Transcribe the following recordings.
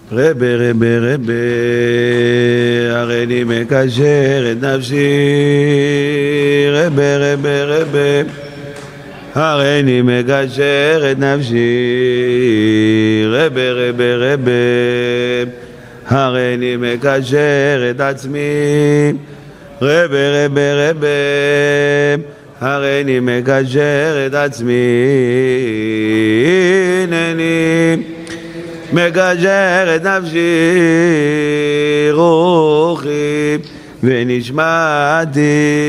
רבי רבי רבי הריני מקשר את נפשי רבי רבי רבי הריני מקשר את נפשי רבי רבי רבי הריני מקשר את עצמי רבי רבי רבי הריני מקשר את עצמי הנני מקשר את נפשי רוחי ונשמתי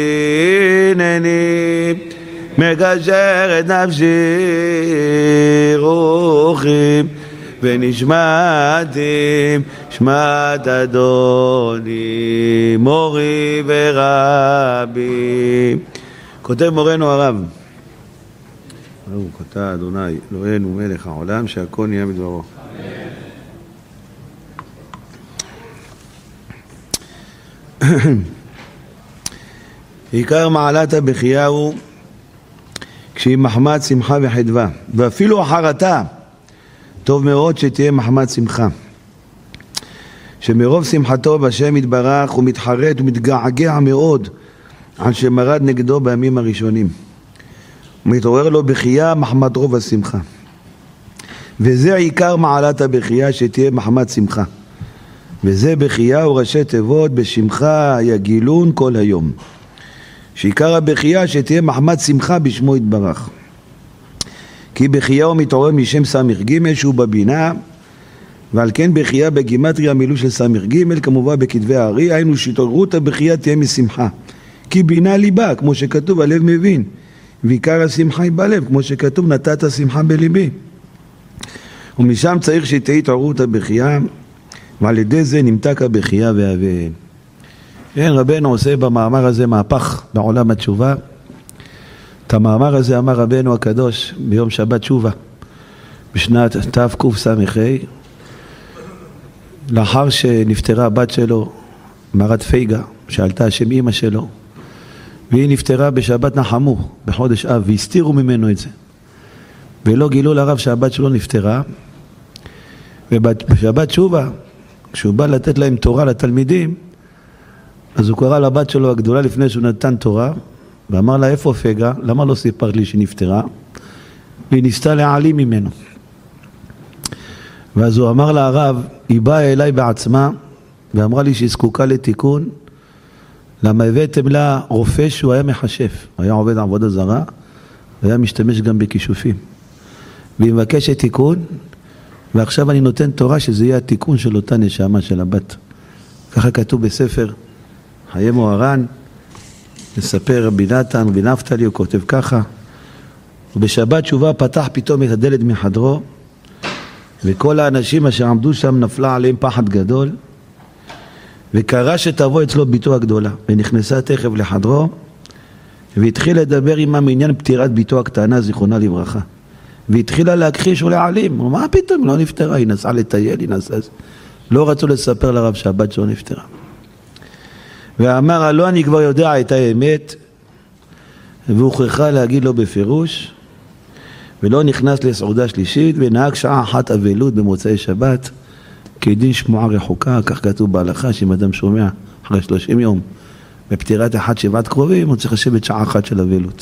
הנני מקשר את נפשי רוחי ונשמתי שמעת אדוני מורי ורבי. כותב מורנו הרב, ברוך אתה אדוני אלוהינו מלך העולם שהכל נהיה בדברו. עיקר מעלת הבכייה הוא כשהיא מחמת שמחה וחדווה, ואפילו החרטה טוב מאוד שתהיה מחמת שמחה, שמרוב שמחתו בשם יתברך הוא מתחרט ומתגעגע מאוד על שמרד נגדו בימים הראשונים, ומתעורר לו בכייה מחמת רוב השמחה, וזה עיקר מעלת הבכייה שתהיה מחמת שמחה, וזה בכייה וראשי תיבות בשמך יגילון כל היום, שעיקר הבכייה שתהיה מחמת שמחה בשמו יתברך, כי בכייה הוא מתעורר משם סמך ג' שהוא בבינה, ועל כן בכייה בגימטריה מילוי של סמך ג' כמובן בכתבי הארי, היינו שהתעוררות הבכייה תהיה משמחה, כי בינה ליבה כמו שכתוב הלב מבין, ועיקר השמחה היא בלב כמו שכתוב נתת שמחה בליבי, ומשם צריך שתהיה התעוררות הבכייה, ועל ידי זה נמתק הבכייה והאבל. כן, רבנו עושה במאמר הזה מהפך בעולם התשובה. את המאמר הזה אמר רבנו הקדוש ביום שבת תשובה בשנת תקס"ה, לאחר שנפטרה הבת שלו מרת פייגה, שעלתה השם אמא שלו, והיא נפטרה בשבת נחמו בחודש אב, והסתירו ממנו את זה ולא גילו לרב שהבת שלו נפטרה. ובשבת תשובה כשהוא בא לתת להם תורה לתלמידים, אז הוא קרא לבת שלו הגדולה לפני שהוא נתן תורה ואמר לה איפה פגה, למה לא סיפרת לי שנפטרה? והיא ניסתה להעלים ממנו. ואז הוא אמר לה הרב, היא באה אליי בעצמה ואמרה לי שהיא זקוקה לתיקון, למה הבאתם לה רופא שהוא היה מחשף, היה עובד עבודה זרה והיה משתמש גם בכישופים, והיא מבקשת תיקון, ועכשיו אני נותן תורה שזה יהיה התיקון של אותה נשמה של הבת. ככה כתוב בספר חיי מוהר"ן, מספר רבי נתן ונפתלי, הוא כותב ככה, ובשבת תשובה פתח פתאום את הדלת מחדרו, וכל האנשים אשר עמדו שם נפלה עליהם פחד גדול, וקרא שתבוא אצלו ביתו הגדולה, ונכנסה תכף לחדרו, והתחיל לדבר עמם עניין פטירת ביתו הקטנה זיכרונה לברכה, והתחילה להכחיש ולהעלים. הוא אמר, מה פתאום? לא נפטרה, היא נסעה לטייל, היא נסעה. לא רצו לספר לרב שהבת שלו נפטרה. ואמר, לא, אני כבר יודע את האמת, והוכרחה להגיד לו בפירוש, ולא נכנס לסעודה שלישית, ונהג שעה אחת אבלות במוצאי שבת, כדין שמועה רחוקה, כך כתוב בהלכה, שאם אדם שומע אחרי 30 יום, בפטירת אחד שבעת קרובים, הוא צריך לשבת שעה אחת של אבלות.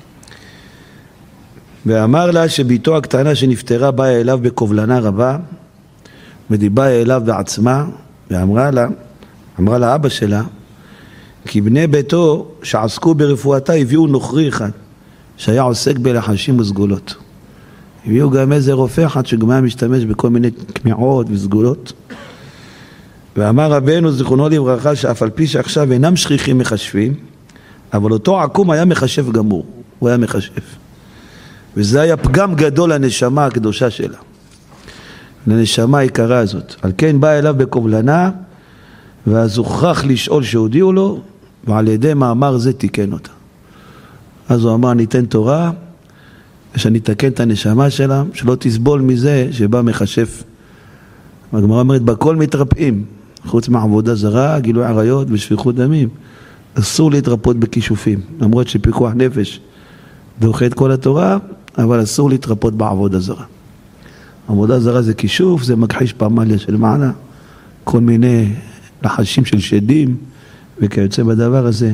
ואמר לה שביתו הקטנה שנפטרה באה אליו בקובלנה רבה, ודיברה אליו בעצמה, ואמרה לה אבא שלה, כי בני ביתו שעסקו ברפואתה הביאו נוכרי אחד, שהיה עוסק בלחשים וסגולות. הביאו גם איזה רופא אחד שגם היה משתמש בכל מיני כמיעות וסגולות. ואמר רבנו זיכרונו לברכה שאף על פי שעכשיו אינם שכיחים מחשבים, אבל אותו עקום היה מחשב גמור, הוא היה מחשב. וזה היה פגם גדול לנשמה הקדושה שלה, לנשמה היקרה הזאת. על כן בא אליו בקובלנה, ואז הוכרח לשאול שהודיעו לו, ועל ידי מאמר זה תיקן אותה. אז הוא אמר, ניתן תורה, שאני תקן את הנשמה שלה, שלא תסבול מזה שבא מחשף. הגמרא אומרת, בכל מתרפאים, חוץ מעבודה זרה, גילוי עריות ושפיכות דמים. אסור להתרפות בכישופים, למרות שפיקוח נפש דוחה את כל התורה, אבל אסור להתרפות בעבודה זרה. עבודה זרה זה כישוף, זה מכחיש פמליה של מעלה, כל מיני נחשים של שדים וכיוצא בדבר הזה.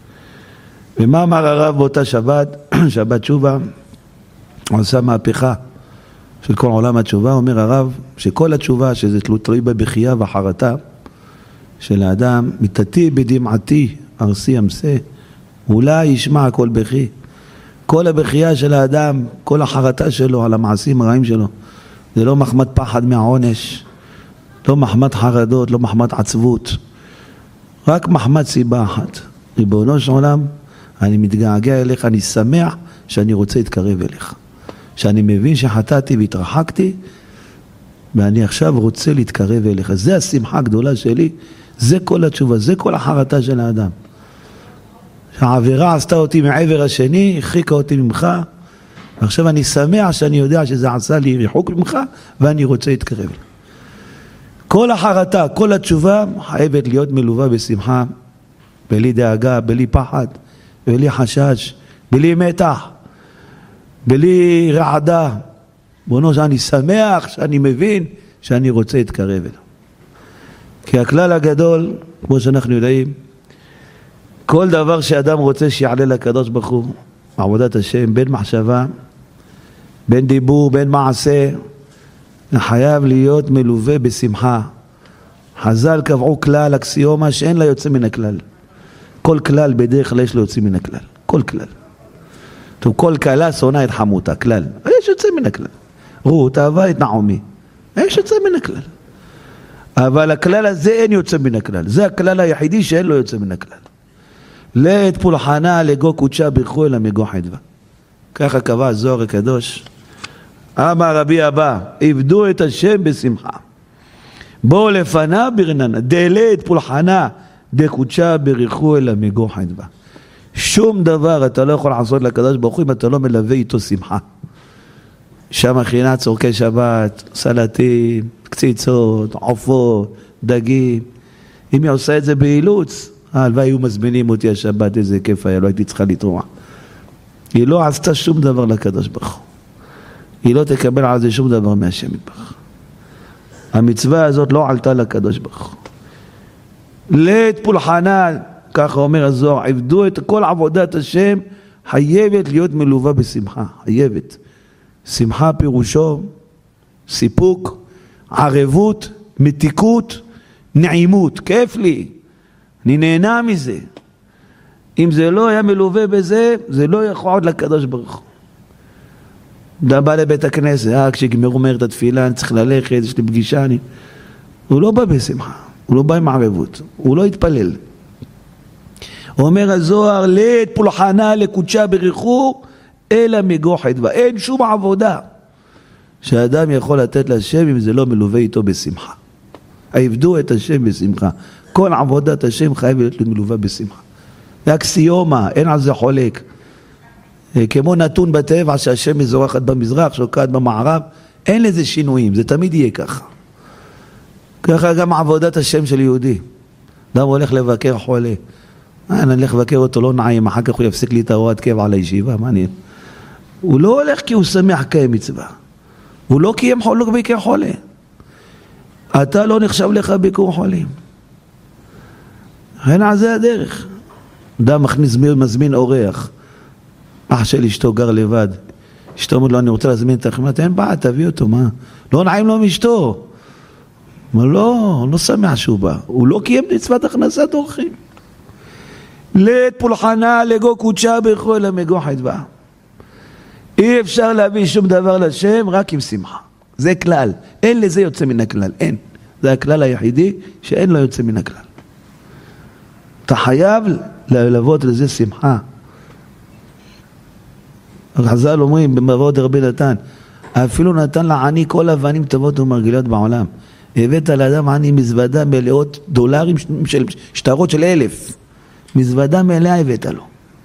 ומה אמר הרב באותה שבת, שבת תשובה, הוא עשה מהפכה של כל עולם התשובה. אומר הרב שכל התשובה שזה תלוי בבכייה והחרטה של האדם, מיתתי בדמעתי ארסי אמסה, אולי ישמע כל בכי. כל הבכייה של האדם, כל החרטה שלו על המעשים הרעים שלו, זה לא מחמת פחד מהעונש, לא מחמת חרדות, לא מחמת עצבות, רק מחמת סיבה אחת. ריבונו של עולם, אני מתגעגע אליך, אני שמח שאני רוצה להתקרב אליך. שאני מבין שחטאתי והתרחקתי, ואני עכשיו רוצה להתקרב אליך. זה השמחה הגדולה שלי, זה כל התשובה, זה כל החרטה של האדם. שהעבירה עשתה אותי מעבר השני, הרחיקה אותי ממך, ועכשיו אני שמח שאני יודע שזה עשה לי ריחוק ממך, ואני רוצה להתקרב. כל החרטה, כל התשובה חייבת להיות מלווה בשמחה, בלי דאגה, בלי פחד, בלי חשש, בלי מתח, בלי רעדה. בונו שאני שמח, שאני מבין, שאני רוצה להתקרב אליו. כי הכלל הגדול, כמו שאנחנו יודעים, כל דבר שאדם רוצה שיעלה לקדוש ברוך הוא, עבודת השם, בין מחשבה, בין דיבור, בין מעשה, חייב להיות מלווה בשמחה. חז"ל קבעו כלל, אקסיומה, שאין לה יוצא מן הכלל. כל כלל בדרך כלל יש לו יוצא מן הכלל. כל כלל. טוב, כל כלה שונא את חמותה, כלל. יש יוצא מן הכלל. רות אהבה את נעמי. יש יוצא מן הכלל. אבל הכלל הזה אין יוצא מן הכלל. זה הכלל היחידי שאין לו יוצא מן הכלל. לית פולחנה לגו קודשה ברכו אלא מגו חדווה. ככה קבע הזוהר הקדוש. אמר רבי אבא, עבדו את השם בשמחה. בואו לפנה ברננה, דלית פולחנה דקודשה ברכו אלא מגו חדווה. שום דבר אתה לא יכול לעשות לקדוש ברוך הוא אם אתה לא מלווה איתו שמחה. שם מכינה צורכי שבת, סלטים, קציצות, עופות, דגים. אם היא עושה את זה באילוץ, הלוואי היו מזמינים אותי השבת, איזה כיף היה, לא הייתי צריכה לתרוע. היא לא עשתה שום דבר לקדוש ברוך הוא. היא לא תקבל על זה שום דבר מהשם יתברך. המצווה הזאת לא עלתה לקדוש ברוך הוא. לית פולחנה, ככה אומר הזוהר, עבדו את כל עבודת השם, חייבת להיות מלווה בשמחה, חייבת. שמחה פירושו, סיפוק, ערבות, מתיקות, נעימות, כיף לי, אני נהנה מזה. אם זה לא היה מלווה בזה, זה לא יכול עוד לקדוש ברוך הוא. אתה בא לבית הכנסת, כשגמרו מהר את התפילה, אני צריך ללכת, יש לי פגישה, הוא לא בא בשמחה, הוא לא בא עם ערבות, הוא לא יתפלל. אומר הזוהר, לית פולחנה לקודשה ברכו, אלא מגו חדווה. אין שום עבודה שהאדם יכול לתת להשם אם זה לא מלווה איתו בשמחה. עבדו את השם בשמחה. כל עבודת השם חייבת להיות מלווה בשמחה. זה אקסיומה, אין על זה חולק. כמו נתון בטבע שהשם מזורחת במזרח, שוקעת במערב, אין לזה שינויים, זה תמיד יהיה ככה. ככה גם עבודת השם של יהודי. אדם הולך לבקר חולה. אני הולך לבקר אותו, לא נעים, אחר כך הוא יפסיק לי את הוראת קבע על הישיבה, מעניין. הוא לא הולך כי הוא שמח קיים מצווה. הוא לא קיים חולק ביקר חולה. אתה לא נחשב לך ביקור חולים. אין על זה הדרך. אדם מזמין אורח. אח של אשתו גר לבד. אשתו אומר לו, אני רוצה להזמין את החמאת, אין בעיה, תביא אותו, מה? לא נעים לו מאשתו. אבל לא שמח שהוא בא. הוא לא קיים מצוות הכנסת אורחים. לית פולחנה לגו קודשה ברכו אלא מגו חדווה. אי אפשר להביא שום דבר לשם רק עם שמחה. זה כלל. אין לזה יוצא מן הכלל. אין. זה הכלל היחידי שאין לו יוצא מן הכלל. אתה חייב ללוות לזה שמחה. חז"ל אומרים במבוא דרבי נתן, אפילו נתן לעני כל אבנים טובות ומרגילות בעולם. הבאת לאדם עני מזוודה מלאות דולרים של שטרות של 1,000. מזוודה מלאה הבאת לו.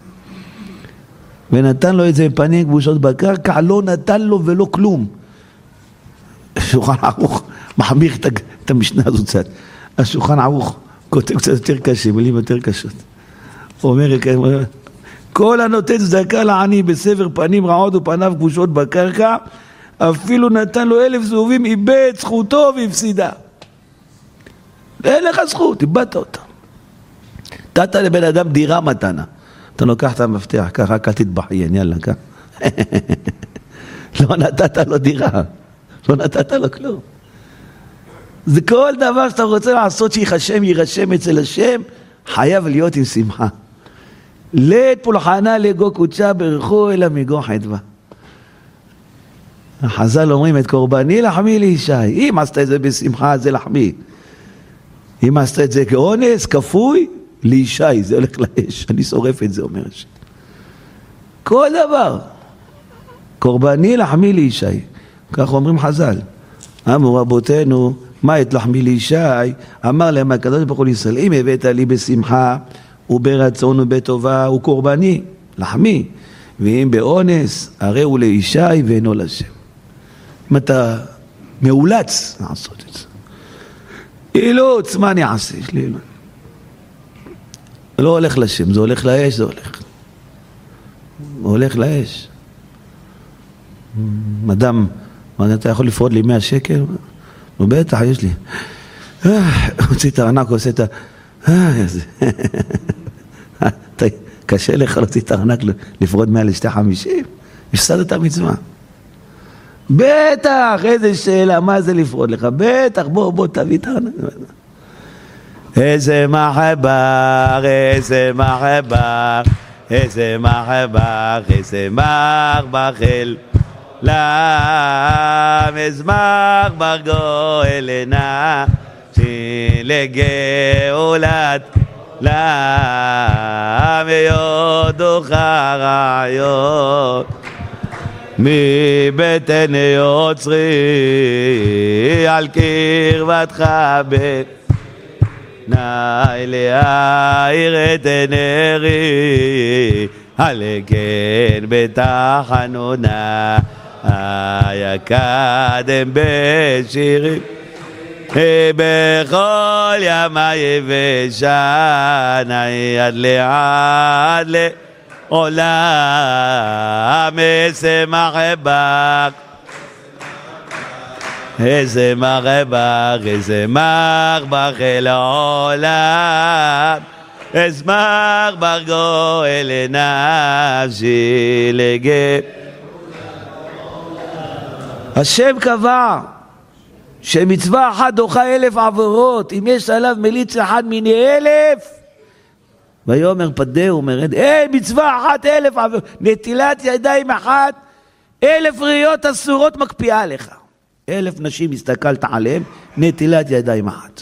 ונתן לו את זה פנים כבושות בקרקע, לא נתן לו ולא כלום. השולחן ערוך מחמיר את המשנה הזו קצת. השולחן ערוך כותב קצת יותר קשה, מילים יותר קשות. הוא אומר, כל הנותן צדקה לעני בסבר פנים רעות ופניו כבושות בקרקע, אפילו נתן לו 1000 זהובים, איבד זכותו והפסידה. אין לך זכות, איבדת אותה. נתת לבן אדם דירה מתנה. אתה לוקח את המפתח, ככה, רק אל תתבחיין, יאללה, ככה. לא נתת לו דירה, לא נתת לו כלום. זה כל דבר שאתה רוצה לעשות שיחשם, יירשם אצל השם, חייב להיות עם שמחה. לית פולחנה לגו קודשה ברכו אלא מגו חדווה. החז"ל אומרים את קורבני לחמי לישי. אם עשת את זה בשמחה זה לחמי. אם עשת את זה כאונס, כפוי, לישי, זה הולך לאש. אני שורף את זה, אומר השם. כל דבר. קורבני לחמי לישי. כך אומרים חז"ל. אמרו רבותינו, מה את לחמי לישי? אמר להם הקדוש ברוך הוא לישראל, אם הבאת לי בשמחה וברצון ובטובה הוא קורבני, לחמי. ואם באונס, הרי הוא לישי ואינו לשם. אם אתה מאולץ לעשות את זה. אילוץ, מה אני אעשה? יש לי אילוץ. לא הולך לשם, זה הולך לאש, זה הולך. הולך לאש. אדם, אתה יכול לפרוד לי 100 שקל? נו בטח, יש לי. הוציא את הארנק, עושה את ה... קשה לך להוציא את הארנק, לפרוד 100 ל-250? הפסד את המצווה. בטח, איזה שאלה, מה זה לפרוד לך? בטח, בוא תביא את הארנק. איזה מחבר, איזה מחבר, איזה מחבר, איזה מחבר, למזמח ברגואל לגאולת מיודוך רעיות מבטן יוצרי על קרבתך נאי להאיר את נרי על כן בתחנונה יקדם בשירים בכל ימי יבשנה עד לעולם איזה מחבק איזה מחבק איזה מחבק אל העולם איזה מחבק גואל נפשי לגב. השם קבע שמצווה אחת דוחה 1000 עבירות, אם יש עליו מליץ אחד מיני 1000, ויאמר פדהו מרד, מצווה אחת 1000 עבירות, נטילת ידיים אחת, 1000 ראיות אסורות מקפיאה לך. 1000 נשים הסתכלת עליהם, נטילת ידיים אחת.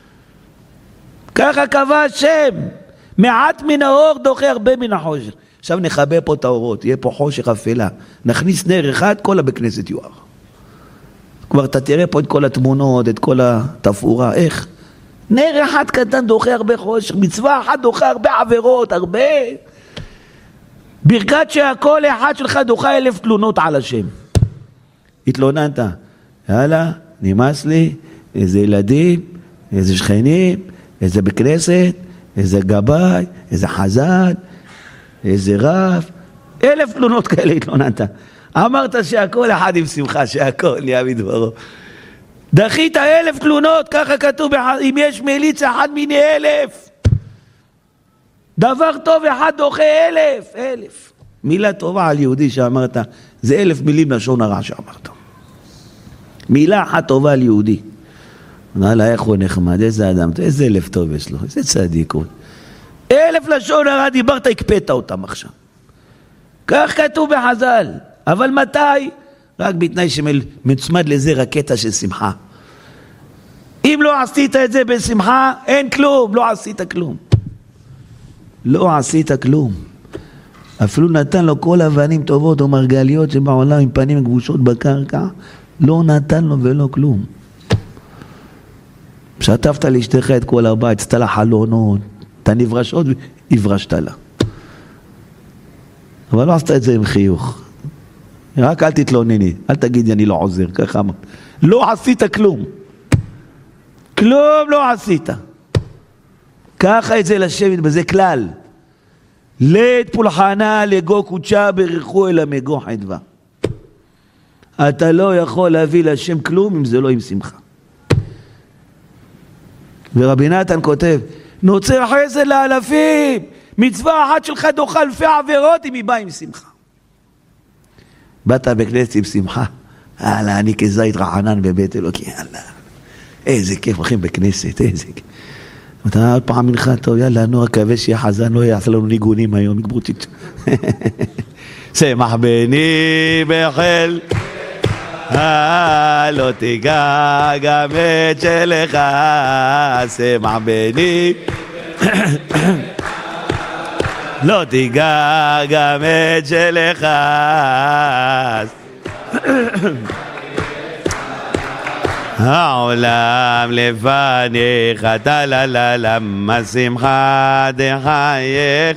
ככה קבע השם, מעט מן האור דוחה הרבה מן החושך. עכשיו נחבא פה את האורות, יהיה פה חושך אפלה, נכניס נר אחד, כל הבית כנסת יואר. כבר אתה תראה פה את כל התמונות, את כל התפאורה, איך? נר אחד קטן דוחה הרבה חושך, מצווה אחת דוחה הרבה עבירות, הרבה. ברכת שהכל אחד שלך דוחה 1000 תלונות על השם. התלוננת, יאללה, נמאס לי, איזה ילדים, איזה שכנים, איזה בכנסת, איזה גבאי, איזה חזן, איזה רב, 1000 תלונות כאלה התלוננת. אמרת שהכל אחד עם שמחה, שהכל נהיה מדברו. דחית 1000 תלונות, ככה כתוב, אם יש מליץ אחד מיני 1000. דבר טוב אחד דוחה 1000. מילה טובה על יהודי שאמרת, זה 1000 מילים לשון הרע שאמרת. מילה אחת טובה על יהודי. נעלה איך הוא נחמד, איזה אדם, איזה לב טוב יש לו, איזה צדיקות. 1000 לשון הרע דיברת, הקפאת אותם עכשיו. כך כתוב בחז"ל. אבל מתי? רק בתנאי שמצמד לזה רקטה של שמחה. אם לא עשית את זה בשמחה, אין כלום, לא עשית כלום. לא עשית כלום. אפילו נתן לו כל אבנים טובות או מרגליות שבעולם עם פנים גבושות בקרקע, לא נתן לו ולא כלום. שטפת לאשתך את כל הבית, עשתה לה חלונות, אתה נברשות והברשת לה. אבל לא עשת את זה עם חיוך. רק אל תתלונני, אל תגידי אני לא עוזר, ככה אמר. לא עשית כלום. כלום לא עשית. ככה את זה לשבת בזה כלל. לית פולחנה לגו קודשה ברכו אלא מגו חדווה. אתה לא יכול להביא להשם כלום אם זה לא עם שמחה. ורבי נתן כותב, נוצר חסד לאלפים, מצווה אחת שלך דוחה אלפי עבירות אם היא באה עם שמחה. באת בכנסת עם שמחה, יאללה, אני כזית רענן בבית אלוקי, יאללה, איזה כיף, הולכים בכנסת, איזה כיף. אתה עוד פעם מנחה, טוב, יאללה, נו, הקווה שיהיה חזן, לא יעשה לנו ניגונים היום, גבורתית. שמח בני בחל, לא תיגע גם את שלך, שמח בני, לא תיגע גם את שלך. העולם לפניך, למה שמחה דחייך.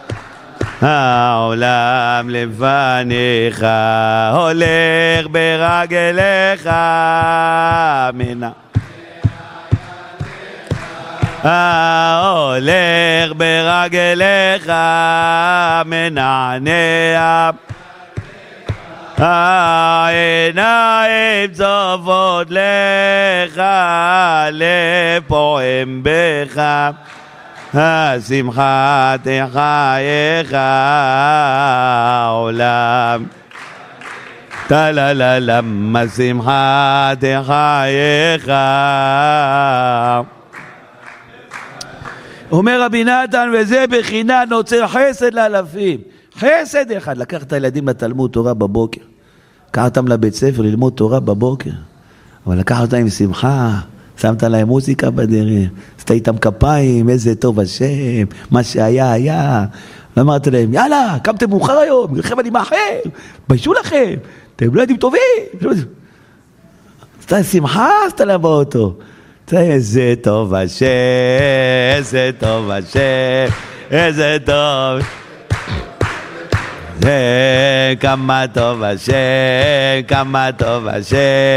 העולם לפניך, הולך ברגליך, מנה. הולך ברגליך, מנענע. העיניים צופות לך, לב פועם בך, השמחה תחייך. העולם למה שמחה תחייך. אומר רבי נתן, וזה בחינה נוצר חסד לאלפים. חסד אחד, לקח את הילדים לתלמוד תורה בבוקר, לקח אותם לבית ספר ללמוד תורה בבוקר, אבל לקח אותם עם שמחה, שמת להם מוזיקה בדרך, עשתה איתם כפיים, איזה טוב השם, מה שהיה היה. אמרת להם, יאללה, קמתם מאוחר היום, לכם אני מאחר, ביישו לכם, אתם לא יודעים טובים. עשתה שמחה, עשתה להם באוטו, איזה טוב השם, איזה טוב השם, איזה טוב. כמה טוב השם, כמה טוב השם,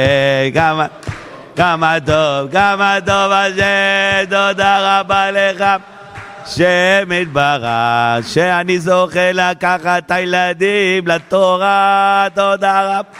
כמה טוב השם, תודה רבה לך שם יתברך, שאני זוכה לקחת את הילדים לתורה, תודה רבה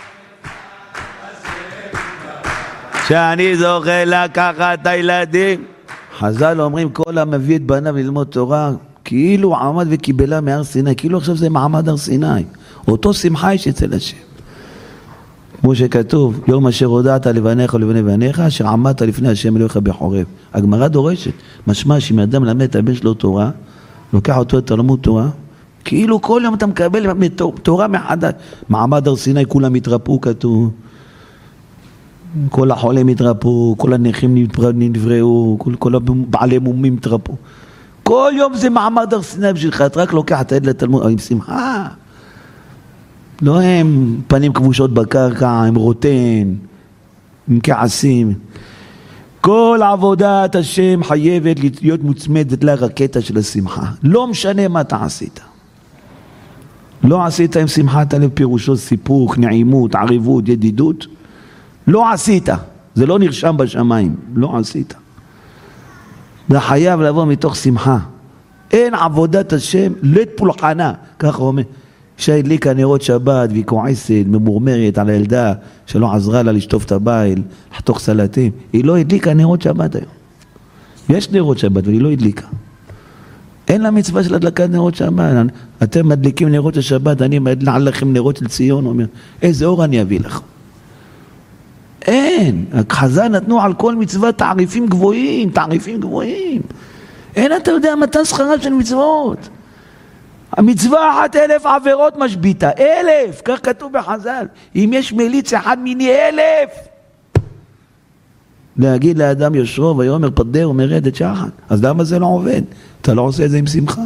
שאני זוכה לקחת את הילדים. חז"ל אומרים, כל המביא את בניו ללמוד תורה, כאילו עמד וקיבלה מהר סיני, כאילו עכשיו זה מעמד הר סיני, אותו שמחה יש אצל השם. כמו שכתוב, יום אשר הודעת לבניך ולבני בניך, אשר עמדת לפני השם אלוהיך בחורב. הגמרא דורשת, משמע שאם אדם למד את הבן שלו תורה, לוקח אותו לתלמוד תורה, כאילו כל יום אתה מקבל תורה מחדש. מעמד הר סיני כולם התרפאו, כתוב. כל החולים התרפאו, כל הנכים נבראו, כל הבעלי מומים התרפאו. כל יום זה מעמד הר סיני בשבילך, אתה רק לוקח את הילד לתלמוד, עם שמחה. לא הם פנים כבושות בקרקע, הם רוטן, הם כעסים. כל עבודת השם חייבת להיות מוצמדת לרקטה של השמחה. לא משנה מה אתה עשית. לא עשית עם שמחת הלב פירושו סיפוק, נעימות, עריבות, ידידות. לא עשית. זה לא נרשם בשמיים. לא עשית. זה חייב לבוא מתוך שמחה. אין עבודת השם לית פולחנה, ככה אומר. שהדליקה נרות שבת והיא כועסת, ממורמרת על הילדה שלא עזרה לה לשטוף את הבית, לחתוך סלטים. היא לא הדליקה נרות שבת היום. יש נרות שבת, אבל היא לא הדליקה. אין לה מצווה של הדלקת נרות שבת. אתם מדליקים נרות השבת, אני מדלק לכם נרות של ציון, אומר, איזה אור אני אביא לך? אין. החז"ל נתנו על כל מצווה תעריפים גבוהים, תעריפים גבוהים. אין אתה יודע מתי שכרה של מצוות. המצווה אחת 1,000 עבירות משביתה, 1,000, כך כתוב בחז"ל. אם יש מליץ אחד מיני 1,000. להגיד לאדם יושרו ויאמר פדר ומרדת שחת. אז למה זה לא עובד? אתה לא עושה את זה עם שמחה.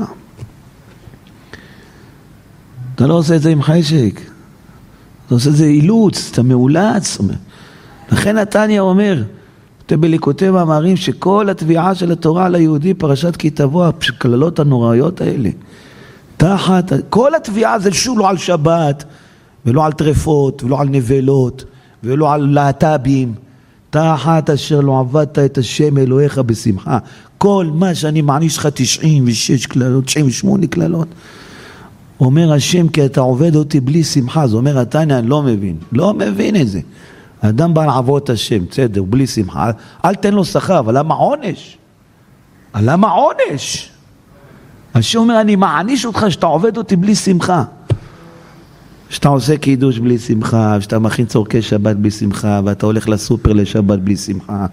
אתה לא עושה את זה עם חשק. אתה עושה את זה אילוץ, אתה מאולץ. לכן נתניה אומר, בליקוטי מאמרים, שכל התביעה של התורה על היהודי, פרשת כי תבוא, הכללות הנוראיות האלה, תחת, כל התביעה זה שוב לא על שבת, ולא על טרפות, ולא על נבלות, ולא על להט"בים, תחת אשר לא עבדת את השם אלוהיך בשמחה. כל מה שאני מעניש לך 96 כללות, 98 כללות, אומר השם כי אתה עובד אותי בלי שמחה. זה אומר התניא, אני לא מבין את זה. האדם בא לעבוד את השם, בסדר, בלי שמחה, אל תן לו שכר, אבל למה עונש? למה עונש? השם אומר, אני מעניש אותך שאתה עובד אותי בלי שמחה. שאתה עושה קידוש בלי שמחה, שאתה מכין צורכי שבת בלי שמחה, ואתה הולך לסופר לשבת בלי שמחה.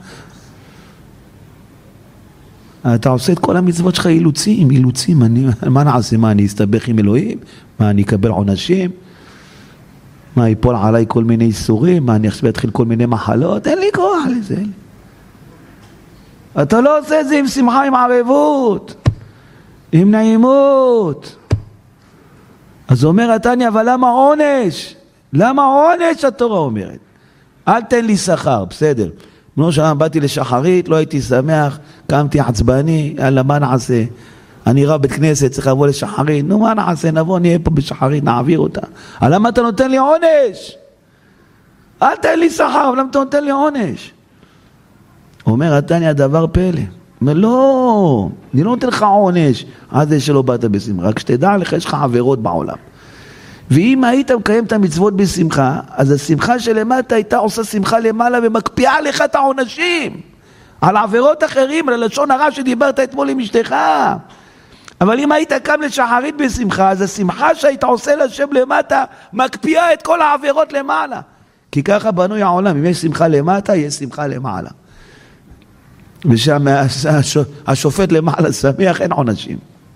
אתה עושה את כל המצוות שלך אילוצים. מה נעשה? מה, אני אסתבך עם אלוהים? מה, אני אקבל עונשים? מה, ייפול עליי כל מיני איסורים? מה, אני עכשיו אתחיל כל מיני מחלות? אין לי כוח לזה. אתה לא עושה את זה עם שמחה, עם ערבות, עם נעימות. אז אומר התניא, אבל למה עונש? למה עונש? התורה אומרת. אל תן לי שכר, בסדר. לא שם באתי לשחרית, לא הייתי שמח, קמתי עצבני, יאללה, מה נעשה? אני רב בית כנסת, צריך לבוא לשחרית, נו מה נעשה? נבוא, נהיה פה בשחרית, נעביר אותה. אבל למה אתה נותן לי עונש? אל תן לי שכר, אבל למה אתה נותן לי עונש? אומר התניא, דבר פלא. אומר, לא, אני לא נותן לך עונש, עד זה שלא באת בשמחה, רק שתדע לך, יש לך עבירות בעולם. ואם היית מקיים את המצוות בשמחה, אז השמחה שלמטה הייתה עושה שמחה למעלה ומקפיאה לך את העונשים על עבירות אחרים, על הלשון הרע שדיברת אתמול עם אשתך. אבל אם היית קם לשחרית בשמחה, אז השמחה שהיית עושה לשם למטה מקפיאה את כל העבירות למעלה. כי ככה בנוי העולם, אם יש שמחה למטה, יש שמחה למעלה. ושם השופט למעלה שמח, אין עונשים.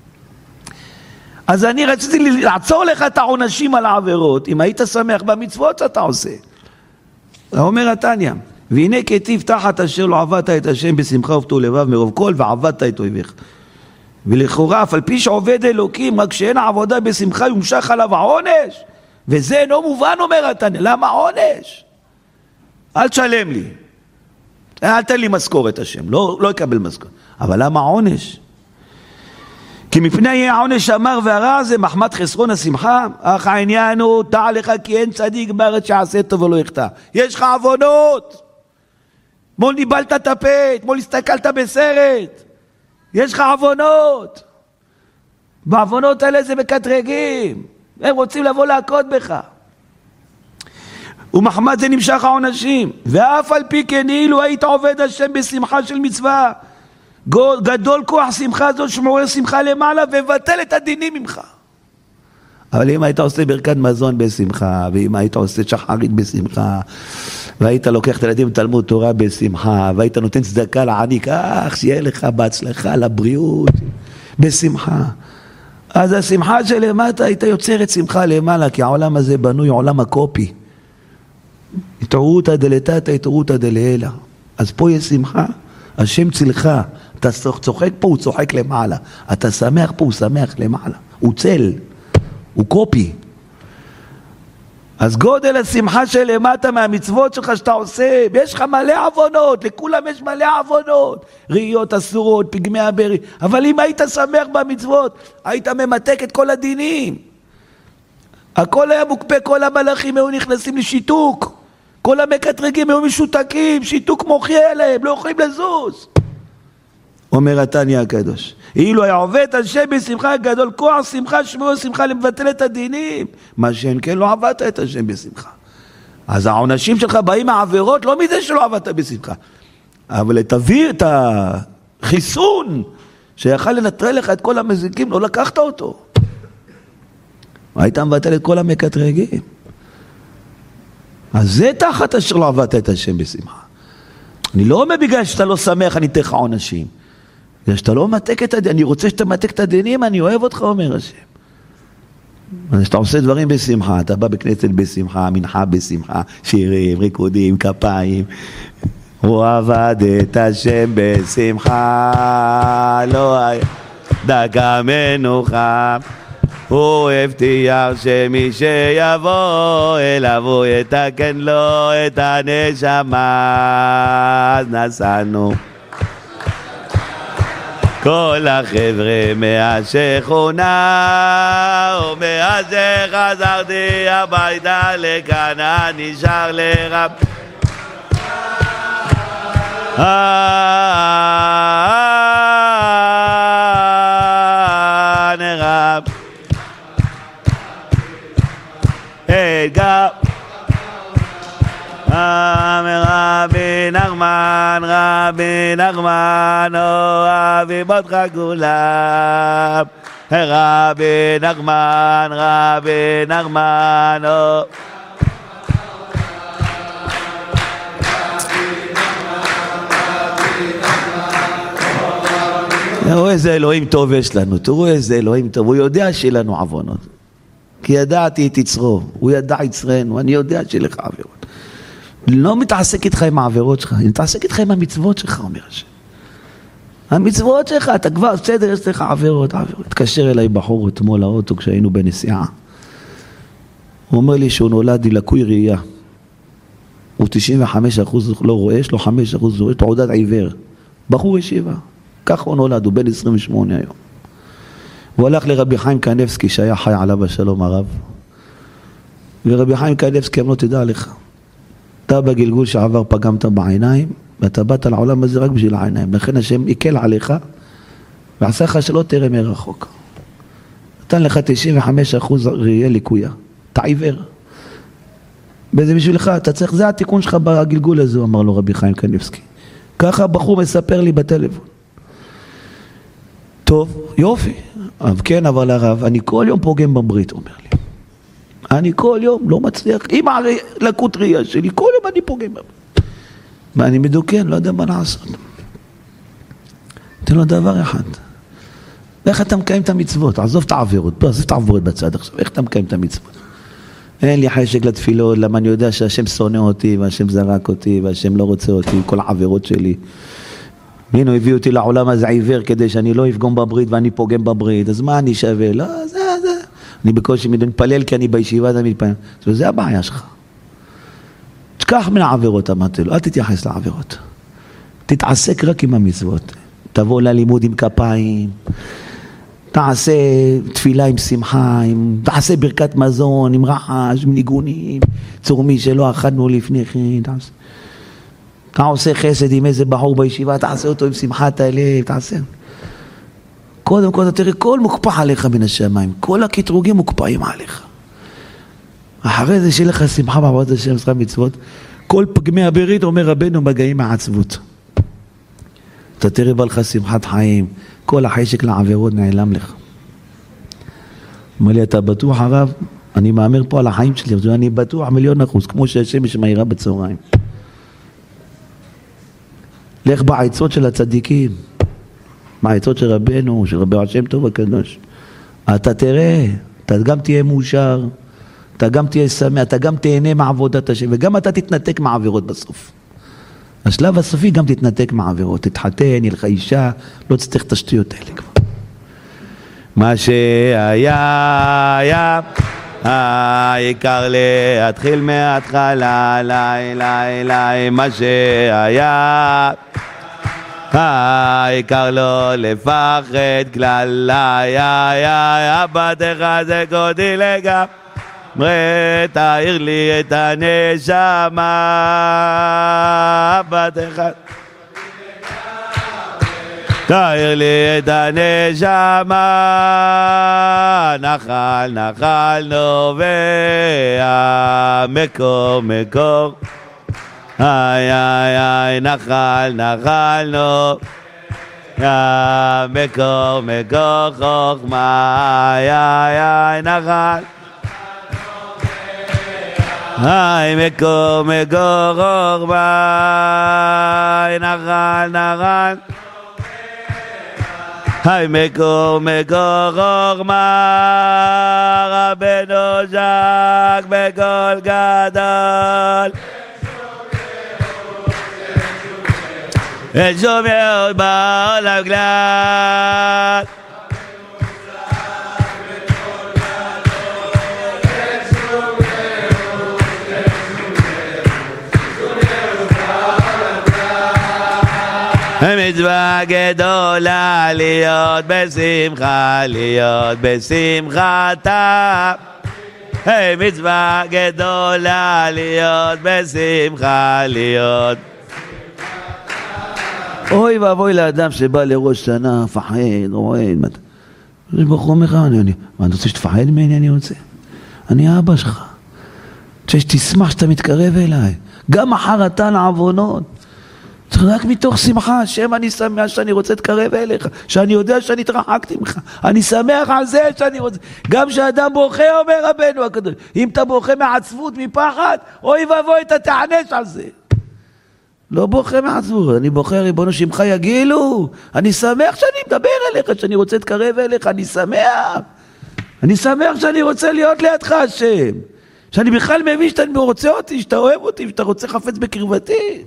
אז אני רציתי לעצור לך את העונשים על העבירות, אם היית שמח במצוות שאתה עושה. אומר התניא, והנה כתיב תחת אשר לא עבדת את השם בשמחה ובטוב לבב מרוב כל ועבדת את אויביך. ולכאורה אף על פי שעובד אלוקים, רק שאין העבודה בשמחה יומשך עליו העונש. וזה אינו מובן, אומר התניא. למה עונש? אל תשלם לי. אל תן לי משכורת השם, לא יקבל משכורת. אבל למה עונש? כי מפני יהיה העונש אמר והרע זה מחמת חסרון השמחה, אך העניין הוא דע לך כי אין צדיק בארץ שעשה טוב ולא יחטא. יש לך עוונות, אתמול ניבלת את הפה, אתמול הסתכלת בסרט, יש לך עוונות, בעוונות האלה זה מקטרגים, הם רוצים לבוא להכות בך, ומחמת זה נמשך העונשים. ואף על פי כן אילו היית עובד השם בשמחה של מצווה, גדול כוח שמחה זאת שמעורר שמחה למעלה ובטל את הדינים ממך. אבל אם היית עושה ברכת מזון בשמחה, ואם היית עושה שחרית בשמחה, והיית לוקח את הילדים תלמוד תורה בשמחה, והיית נותן צדקה לעני, כך שיהיה לך בהצלחה, לבריאות, בשמחה, אז השמחה שלמטה הייתה יוצרת שמחה למעלה, כי העולם הזה בנוי עולם הקופי, התעורותא דלתתא התעורותא דלעילא. אז פה יש שמחה, השם צילך, אתה צוחק פה, הוא צוחק למעלה, אתה שמח פה, הוא שמח למעלה, הוא צל, הוא קופי. אז גודל השמחה שלמטה מהמצוות שלך שאתה עושה, ויש לך מלא עוונות, לכולם יש מלא עוונות, ראיות אסורות, פגמי הברי, אבל אם היית שמח במצוות, היית ממתק את כל הדינים, הכל היה מוקפא, כל המלאכים היו נכנסים לשיתוק, כל המקטרגים היו משותקים, שיתוק מוחי אליהם, לא יכולים לזוז. אומר התניא הקדוש, אילו היה עובד השם בשמחה גדול כוח שמחה שמעורר שמחה לבטל את הדינים, מה שאין כן לא עבדת את השם בשמחה. אז העונשים שלך באים מהעבירות לא מזה שלא עבדת בשמחה, אבל תביא את החיסון שיכל לנטרל לך את כל המזיקים, לא לקחת אותו, היית מבטל את כל המקטרגים. אז זה תחת אשר לא עבדת את השם בשמחה. אני לא אומר בגלל שאתה לא שמח אני אתן לך עונשים, בגלל שאתה לא מתק את הדינים, אני רוצה שאתה מתק את הדינים, אני אוהב אותך, אומר השם. אז שאתה עושה דברים בשמחה, אתה בא בכנסת בשמחה, מנחה בשמחה, שירים, ריקודים, כפיים, הוא עבד את השם בשמחה, לא היה דקה מנוחה, הוא הבטיח שמי שיבוא אליו הוא יתקן לו את הנשמה. אז נסענו כל החבר'ה מהשכונה, ומאז שחזרתי הביתה לכאן נשאר לרב נרב נחמן, רבי נחמן, אוהבים אותך כולם. רבי נחמן, רבי נחמן, תראו איזה אלוהים טוב יש לנו, תראו איזה אלוהים טוב, הוא יודע שלנו עוונות. כי ידעתי את יצרו, הוא ידע יצרנו, אני יודע שלך עבירות. לא מתעסק איתך עם העבירות שלך, אני מתעסק איתך עם המצוות שלך, אומר השם. המצוות שלך, אתה כבר, בסדר, יש לך עבירות. התקשר אליי בחור אתמול לאוטו כשהיינו בנסיעה. הוא אומר לי שהוא נולד לקוי ראייה. הוא 95% לא רואה, יש לו 5% רואה, תעודת עיוור. בחור ישיבה. ככה הוא נולד, הוא בן 28 היום. הוא הלך לרבי חיים קניבסקי שהיה חי עליו השלום הרב. ורבי חיים קניבסקי אמר לו, תדע לך, אתה בגלגול שעבר פגמת בעיניים, ואתה באת לעולם הזה רק בשביל העיניים. לכן השם יקל עליך, ועשה לך שלא תראה מרחוק. נתן לך 95% ראייה ליקויה. אתה עיוור. וזה בשבילך, אתה צריך, זה התיקון שלך בגלגול הזה, אמר לו רבי חיים קניבסקי. ככה הבחור מספר לי בטלפון. טוב, יופי. כן, אבל הרב, אני כל יום פוגם בברית, אומר לי. אני כל יום לא מצליח, עם הלקות ראייה שלי, כל יום אני פוגם בברית. ואני מדוקן, לא יודע מה לעשות. תן לו דבר אחד. איך אתה מקיים את המצוות? עזוב את העבירות, עזוב את העבירות בצד עכשיו. איך אתה מקיים את המצוות? אין לי חשק לתפילות, למה אני יודע שהשם שונא אותי, והשם זרק אותי, והשם לא רוצה אותי, כל העבירות שלי. הנה, הוא הביא אותי לעולם הזה עיוור, כדי שאני לא אפגום בברית, ואני פוגם בברית. אז מה אני שווה? לא, זה. אני בקושי מתפלל, כי אני בישיבה, אני מתפלל. זה הבעיה שלך. תשכח מן העבירות, אמרתי לו, אל תתייחס לעבירות. תתעסק רק עם המצוות. תבוא ללימוד עם כפיים, תעשה תפילה עם שמחה, תעשה ברכת מזון, עם רחש, עם ניגונים, צורמי שלא אכלנו לפני כן, אתה עושה חסד עם איזה בחור בישיבה, תעשה אותו עם שמחת הלב, תעשה. קודם כל, תראה, כל מוקפח עליך מן השמיים, כל הקטרוגים מוקפאים עליך. אחרי זה שיהיה לך שמחה בעבודת השם, עשרה מצוות, כל פגמי הברית, אומר רבנו, מגעים מעצבות. אתה תראה בא לך שמחת חיים, כל החשק לעבירות נעלם לך. אומר לי, אתה בטוח הרב? אני מאמר פה על החיים שלי, אני בטוח 1,000,000%, כמו שהשמש מאירה בצהריים. לך בעצות של הצדיקים, בעצות של רבנו, של רבי השם טוב הקדוש. אתה תראה, אתה גם תהיה מאושר, אתה גם תהיה שמח, אתה גם תהנה מעבודת השם, וגם אתה תתנתק מעבירות בסוף. השלב הסופי גם תתנתק מעבירות, תתחתן, יהיה לך אישה, לא תצטרך את השטויות האלה כבר. מה שהיה, היה, העיקר להתחיל מההתחלה, מה שהיה, העיקר לא לפחד כלל, עבדך זה גודי לגמרי, תאיר לי את הנשמה, עבדך תאיר לי את הנשמה, נחל נחל נובע, מקור מקור, איי איי איי, נחל נחל נובע, מקור מקור חוכמה, איי איי איי, נחל איי מקור מקור חוכמה, נחל נחל היי מקור מקור חוכמה, רבנו ז'ק בקול גדול, אין שום יהוד בעולם כלל, מצווה גדולה להיות בשמחה, להיות בשמחתה, מצווה גדולה להיות בשמחה, להיות. אוי ואבוי לאדם שבא לראש שנה, פחד, רועד, יש בחור אומר לך, מה אתה רוצה שתפחד ממני? אני רוצה, אני אבא שלך, רוצה שתשמח שאתה מתקרב אליי, גם אחר אתה לעוונות, רק מתוך שמחה, השם אני שמח שאני רוצה להתקרב אליך, שאני יודע שאני התרחקתי ממך, אני שמח על זה שאני רוצה, גם כשאדם בוכה אומר רבנו הקדוש, אם אתה בוכה מעצבות, מפחד, אוי ואבוי אתה תענש על זה. לא בוכה מעצבות, אני בוכה ריבונו שמך יגילו, אני שמח שאני מדבר אליך, שאני רוצה להתקרב אליך, אני שמח שאני רוצה להיות לידך השם, שאני בכלל מבין שאתה רוצה אותי, שאתה אוהב אותי, שאתה רוצה חפץ בקרבתי.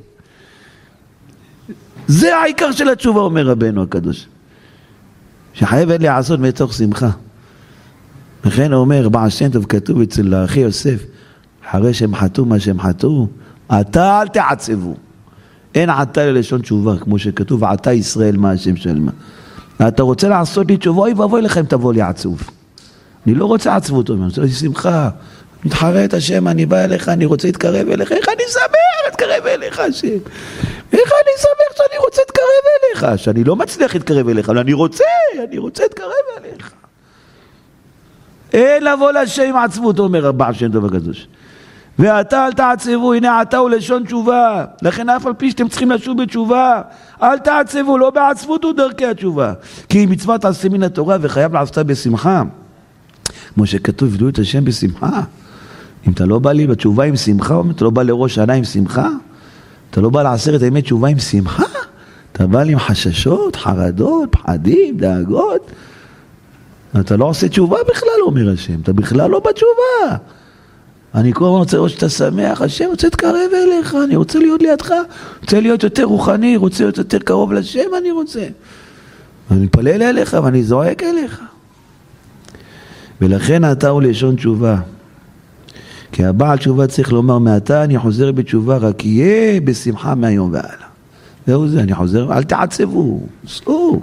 זה העיקר של התשובה, אומר רבנו הקדוש, שחייב לעשות מתוך שמחה. לכן הוא אומר, בעל שם טוב כתוב אצל אחי יוסף, אחרי שהם חטאו מה שהם חטאו, עתה אל תעצבו. אין עתה ללשון תשובה, כמו שכתוב, עתה ישראל מה השם של מה. אתה רוצה לעשות לי תשובה, אוי ואבוי לכם תבוא לי עצוב. אני לא רוצה עצבות, אני רוצה לי שמחה. מתחרה את השם, אני בא אליך, אני רוצה להתקרב אליך, איך אני שמח להתקרב אליך השם. איך אני שמח שאני רוצה להתקרב אליך, שאני לא מצליח להתקרב אליך, אבל אני רוצה להתקרב אליך. אין לבוא לשם עם עצבות, אומר הבעל שם טוב הקדוש. ואתה אל תעצבו, הנה אתה הוא לשון תשובה, לכן אף על פי שאתם צריכים לשוב בתשובה, אל תעצבו, לא בעצבות הוא דרכי התשובה, כי מצוות עשה מן התורה וחייב לעשותה בשמחה, כמו שכתוב, עבדו את השם בשמחה. אם אתה לא בא לי בתשובה עם שמחה, אתה לא בא לראש שנה עם שמחה, אתה לא בא לעשרת ימי תשובה עם שמחה, אתה בא לי עם חששות, חרדות, פחדים, דאגות, אתה לא עושה תשובה בכלל, אומר השם, אתה בכלל לא בתשובה. אני כל הזמן רוצה לראות שאתה שמח, השם רוצה להתקרב אליך, אני רוצה להיות לידך, רוצה להיות יותר רוחני, רוצה להיות יותר קרוב לשם, אני רוצה. אני מתפלל אליך ואני זועק אליך. ולכן אתה הוא לשון תשובה. כי הבעל תשובה צריך לומר, מעתה אני חוזר בתשובה, רק יהיה בשמחה מהיום והלאה. זהו זה, אני חוזר, אל תעצבו, סעו.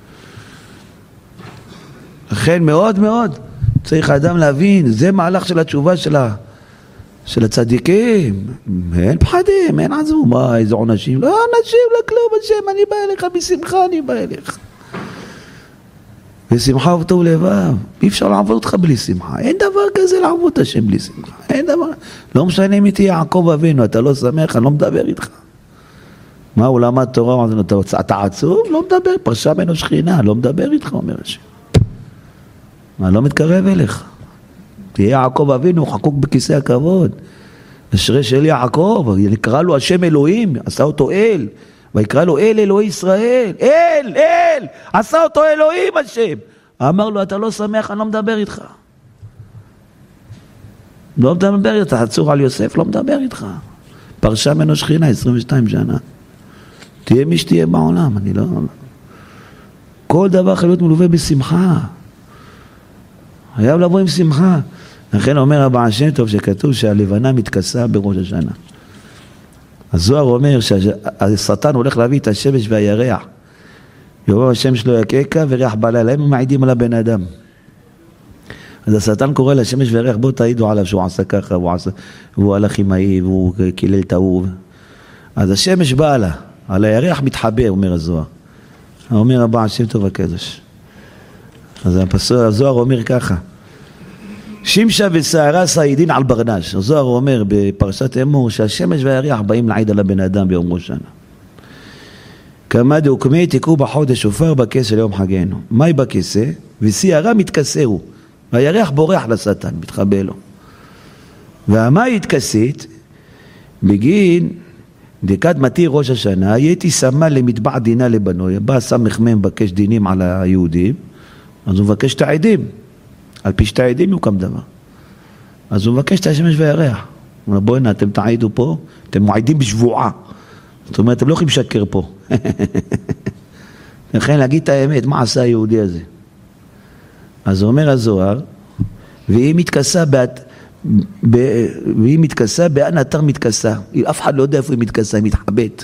לכן מאוד מאוד צריך האדם להבין, זה מהלך של התשובה של הצדיקים. אין פחדים, אין עזבו, מה, איזה עונשים? לא עונשים, לא כלום, השם, אני בא אליך בשמחה, אני בא אליך. ושמחה ובטוב לבב, אי אפשר לעבוד אותך בלי שמחה, אין דבר כזה לעבוד את השם בלי שמחה, אין דבר, לא משנה אם איתי יעקב אבינו, אתה לא שמח, אני לא מדבר איתך. מה, הוא למד תורה, אתה עצוב? לא מדבר, פרשה ממנו שכינה, לא מדבר איתך, אומר השם. מה, לא מתקרב אליך. תהיה יעקב אבינו, חקוק בכיסא הכבוד. אשרי של יעקב, נקרא לו השם אלוהים, עשה אותו אל. ויקרא לו אל אלוהי ישראל, אל, עשה אותו אלוהים השם. אמר לו, אתה לא שמח, אני לא מדבר איתך. לא מדבר איתך, עצור על יוסף, לא מדבר איתך. פרשה ממנו שכינה, 22 שנה. תהיה מי שתהיה בעולם, אני לא... כל דבר יכול להיות מלווה בשמחה. חייב לבוא עם שמחה. לכן אומר הבעל שם טוב שכתוב שהלבנה מתכסה בראש השנה. הזוהר אומר שהשטן הולך להביא את השמש והירח. יאמר השמש לא יקקה וריח בלילה, הם מעידים על הבן אדם. אז השטן קורא לשמש והירח, בוא תעידו עליו שהוא עשה ככה, והוא הלך עם ההיא, והוא קילל את ההוא. אז השמש באה לה, על הירח מתחבא, אומר הזוהר. אומר הבעל שם טוב הקדוש. אז הזוהר אומר ככה, שמשה ושערה סעידין על ברנש. הזוהר אומר בפרשת אמור שהשמש והירח באים להעיד על הבן אדם ביום ראש שנה. כמה דוקמי תיקו בחודש שופר בכסה ליום חגנו. מהי בכסה? ושערה מתכסהו. והירח בורח לשטן, מתחבא לו. והמאי התכסית בגין דקת מתיר ראש השנה, הייתי שמה למטבע דינה לבנוי. בא סמך מהם מבקש דינים על היהודים, אז הוא מבקש את העדים. על פי שתי העדים יוקם דבר. אז הוא מבקש את השמש והירח. הוא אומר, בואי הנה, אתם תעידו פה, אתם מועידים בשבועה. זאת אומרת, אתם לא יכולים לשקר פה. לכן להגיד את האמת, מה עשה היהודי הזה? אז אומר הזוהר, והיא מתכסה, באן אתר מתכסה. אף אחד לא יודע איפה היא מתכסה, היא מתחבאת.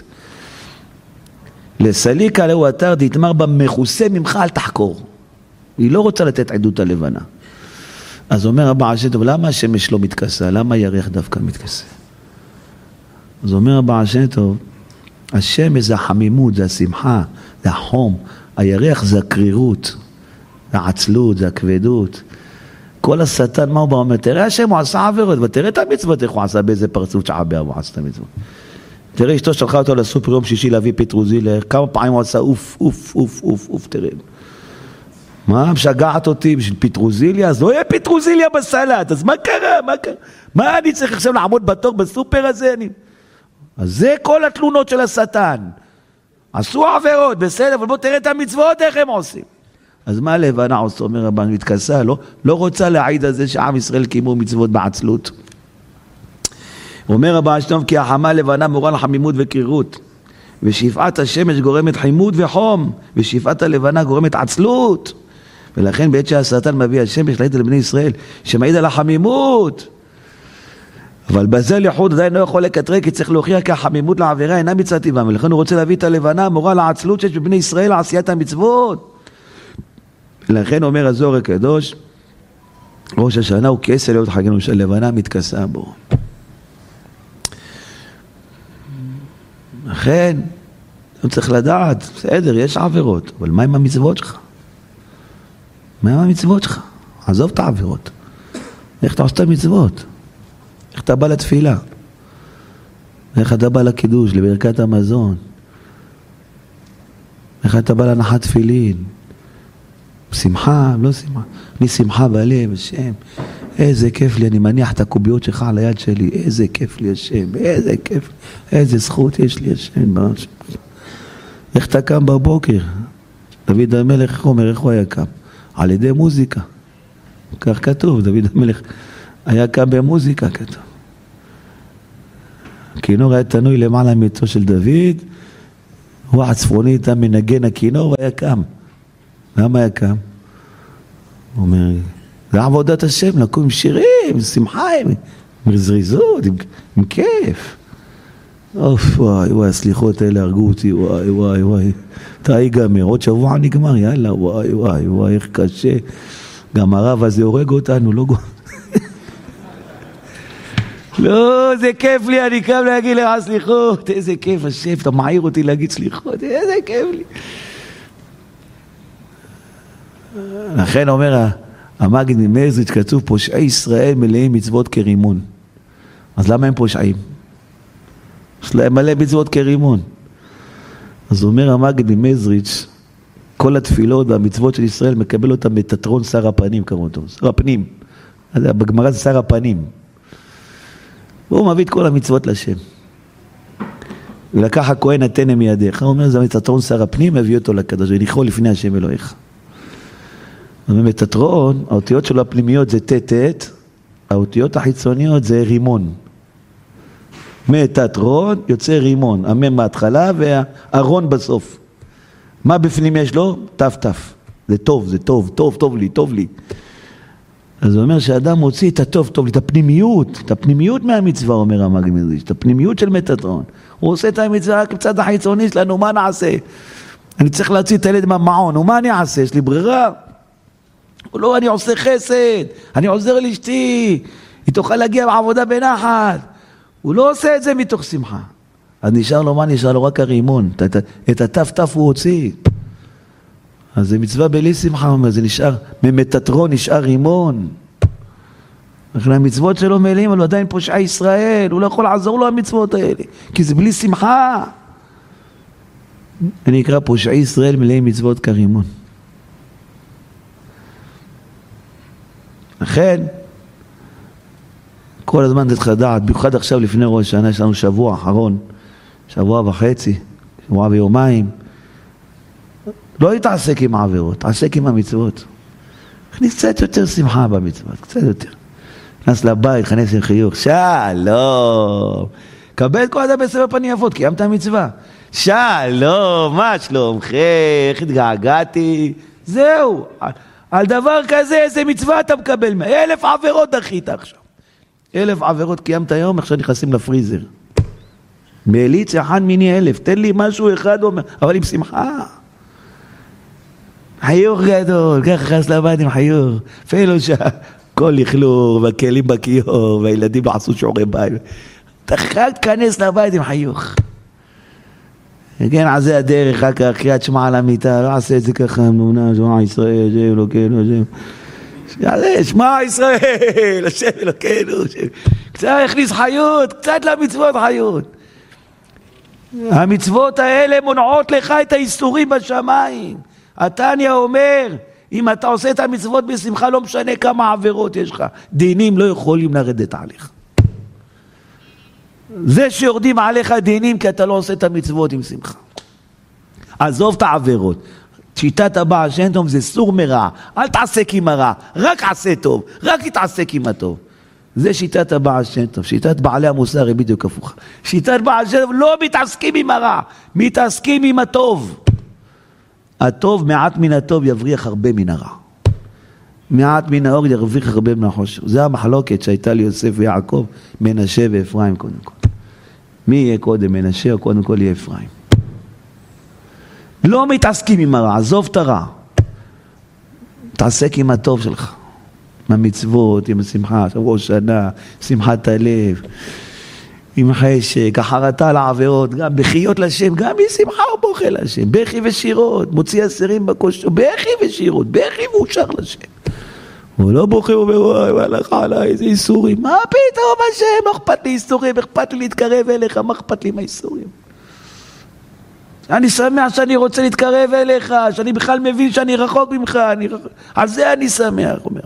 לסליקה לאו אתר דתמר במכוסה ממך, אל תחקור. היא לא רוצה לתת עדות הלבנה. אז אומר הבעל שם טוב, למה השמש לא מתכסה? למה הירח דווקא מתכסה? אז אומר הבעל שם טוב, השמש זה החמימות, זה השמחה, זה החום. הירח זה הקרירות, זה העצלות, זה הכבדות. כל השטן, מה הוא בא אומר? תראה השם, הוא עשה עבירות, ותראה את המצוות, איך הוא עשה באיזה פרצות שעבר, הוא עשה את המצוות. תראה, אשתו שלחה אותו לסופר יום שישי להביא פטרוזיליה, כמה פעמים הוא עשה אוף, אוף, אוף, אוף, אוף, תראה. מה, משגעת אותי בשביל פטרוזיליה? אז לא יהיה פטרוזיליה בסלט, אז מה קרה? מה אני צריך עכשיו לעמוד בתור בסופר הזה? אז זה כל התלונות של השטן. עשו עבירות, בסדר, אבל בוא תראה את המצוות, איך הם עושים. אז מה לבנה עושה? אומר רבן, מתכסה, לא רוצה להעיד על זה שעם ישראל קיימו מצוות בעצלות. אומר רבן שלום, כי החמה לבנה מורה לחמימות וקרירות, ושפעת השמש גורמת חימות וחום, ושפעת הלבנה גורמת עצלות. ולכן בעת שהשטן מביא השמש להעיד על בני ישראל, שמעיד על החמימות. אבל בזה לחוד עדיין לא יכול לקטרק, כי צריך להוכיח כי החמימות לעבירה אינה מצד טבעם, ולכן הוא רוצה להביא את הלבנה מורה לעצלות שיש בבני ישראל לעשיית המצוות. ולכן אומר הזוהר הקדוש, ראש השנה הוא כסל להיות חגנו של לבנה מתכסה בו. לכן, הוא צריך לדעת, בסדר, יש עבירות, אבל מה עם המצוות שלך? מה עם המצוות שלך? עזוב את העבירות. איך אתה עושה את המצוות? איך אתה בא לתפילה? איך אתה בא לקידוש, לברכת המזון? איך אתה בא להנחת תפילין? שמחה, לא שמחה. אני שמחה בלב, השם. איזה כיף לי, אני מניח את הקוביות שלך על היד שלי. איזה כיף לי, השם. איזה כיף. איזה זכות יש לי, השם. איך אתה קם בבוקר? דוד המלך אומר, איך הוא היה קם? על ידי מוזיקה. כך כתוב, דוד המלך היה קם במוזיקה, כתוב. הכינור היה תנוי למעלה מיתו של דוד, הוא הצפוני איתה מנגן הכינור והיה קם. למה היה קם? הוא אומר, זה עבודת השם, לקום עם שירים, עם שמחה, עם זריזות, עם כיף. אוף, וואי, וואי, הסליחות האלה הרגו אותי, וואי, וואי, וואי. אתה ייגמר, עוד שבוע נגמר, יאללה, וואי, וואי, וואי, איך קשה. גם הרב הזה הורג אותנו, לא גורם. לא, זה כיף לי, אני קם להגיד לך סליחות, איזה כיף, השם, אתה מעיר אותי להגיד סליחות, איזה כיף לי. לכן אומר המגיד ממזריץ', כתוב, פושעי ישראל מלאים מצוות כרימון. אז למה הם פושעים? יש להם מלא מצוות כרימון. אז אומר המגיד ממזריץ', כל התפילות והמצוות של ישראל מקבל אותם בתיאטרון שר הפנים, קראו אותו, שר הפנים. בגמרא זה שר הפנים. והוא מביא את כל המצוות לשם. ולקח הכהן נתנה מידיך. הוא אומר, זה בתיאטרון שר הפנים, מביא אותו לקדוש, וניחו לפני השם אלוהיך. ובתיאטרון, האותיות שלו הפנימיות זה טט, האותיות החיצוניות זה רימון. מתיאטרון יוצא רימון, המם מההתחלה והארון בסוף. מה בפנים יש לו? תף. זה טוב, זה טוב, טוב לי. אז הוא אומר שאדם מוציא את הטוב, טוב לי, את הפנימיות מהמצווה, אומר המגיד ממזריץ', את הפנימיות של מתיאטרון. הוא עושה את המצווה כצד החיצוני שלנו, מה נעשה? אני צריך להוציא את הילד מהמעון, ומה אני אעשה? יש לי ברירה? לא, אני עושה חסד, אני עוזר לאשתי, היא תוכל להגיע בעבודה בנחת. הוא לא עושה את זה מתוך שמחה. אז נשאר לו, מה נשאר לו? רק הרימון. את הטף הוא הוציא. אז זה מצווה בלי שמחה, אומר, זה נשאר, ממתיאטרון נשאר רימון. לכן המצוות שלו מלאים, אבל הוא עדיין פושעי ישראל, הוא לא יכול לעזור לו המצוות האלה, כי זה בלי שמחה. אני אקרא פושעי ישראל מלאים מצוות כרימון. לכן, כל הזמן צריך לדעת, במיוחד עכשיו לפני ראש השנה, יש לנו שבוע אחרון, שבוע וחצי, שבוע ויומיים, לא יתעסק עם העבירות, תעסק עם המצוות. נכנס קצת יותר שמחה במצוות, קצת יותר. נכנס לבית, נכנס עם חיוך, שלום. קבל את כל אדם בסבר פנים יפות, קיימת המצווה. שלום, מה שלומכם? איך התגעגעתי? זהו. על דבר כזה, איזה מצווה אתה מקבל? 1,000 עבירות דחית עכשיו. 1,000 עבירות קיימת היום, עכשיו נכנסים לפריזר. מעליץ אחד מיני 1,000, תן לי משהו אחד, אבל עם שמחה. חיוך גדול, ככה נכנס לבית עם חיוך. אפילו שהכל לכלור, והכלים בכיור, והילדים לא עשו שיעורי בית. אתה תכנס לבית עם חיוך. כן, על זה הדרך, רק קריאת שמע על המיטה, לא עשה את זה ככה, אמונה, שמע ישראל, השם אלוקינו, השם. שמע ישראל, השם אלוקינו, השם. קצת הכניס חיות, קצת למצוות חיות. המצוות האלה מונעות לך את האיסורים בשמיים. התניא אומר, אם אתה עושה את המצוות בשמחה, לא משנה כמה עבירות יש לך, דינים לא יכולים לרדת עליך. זה שיורדים עליך דינים כי אתה לא עושה את המצוות עם שמחה. עזוב את העבירות. שיטת הבעל שם טוב זה סור מרע, אל תעסק עם הרע, רק עשה טוב, רק תתעסק עם הטוב. זה שיטת הבעל שם טוב. שיטת בעלי המוסר היא בדיוק הפוכה. שיטת בעל שם טוב לא מתעסקים עם הרע, מתעסקים עם הטוב. הטוב, מעט מן הטוב יבריח הרבה מן הרע. מעט מן האור ירוויח הרבה מן החושך. זה המחלוקת שהייתה ליוסף ויעקב, מנשה ואפרים קודם כל. מי יהיה קודם, מנשה או קודם כל יהיה אפרים? לא מתעסקים עם הרע, עזוב את הרע. תעסק עם הטוב שלך. עם המצוות, עם השמחה, ראש שנה, שמחת הלב, עם חשק, החרטה לעבירות, גם בחיות לשם, גם בשמחה הוא בוכה לשם, בכי ושירות, מוציא אסירים בקושו, בכי ושירות, בכי והוא שר לשם. הוא לא בוכה, הוא אומר, וואי, והלך עליי, איזה איסורים, מה פתאום השם, לא אכפת לי איסורים, אכפת לי להתקרב אליך, מה אכפת לי מהאיסורים? אני שמח שאני רוצה להתקרב אליך, שאני בכלל מבין שאני רחוק ממך, על זה אני שמח, אומר.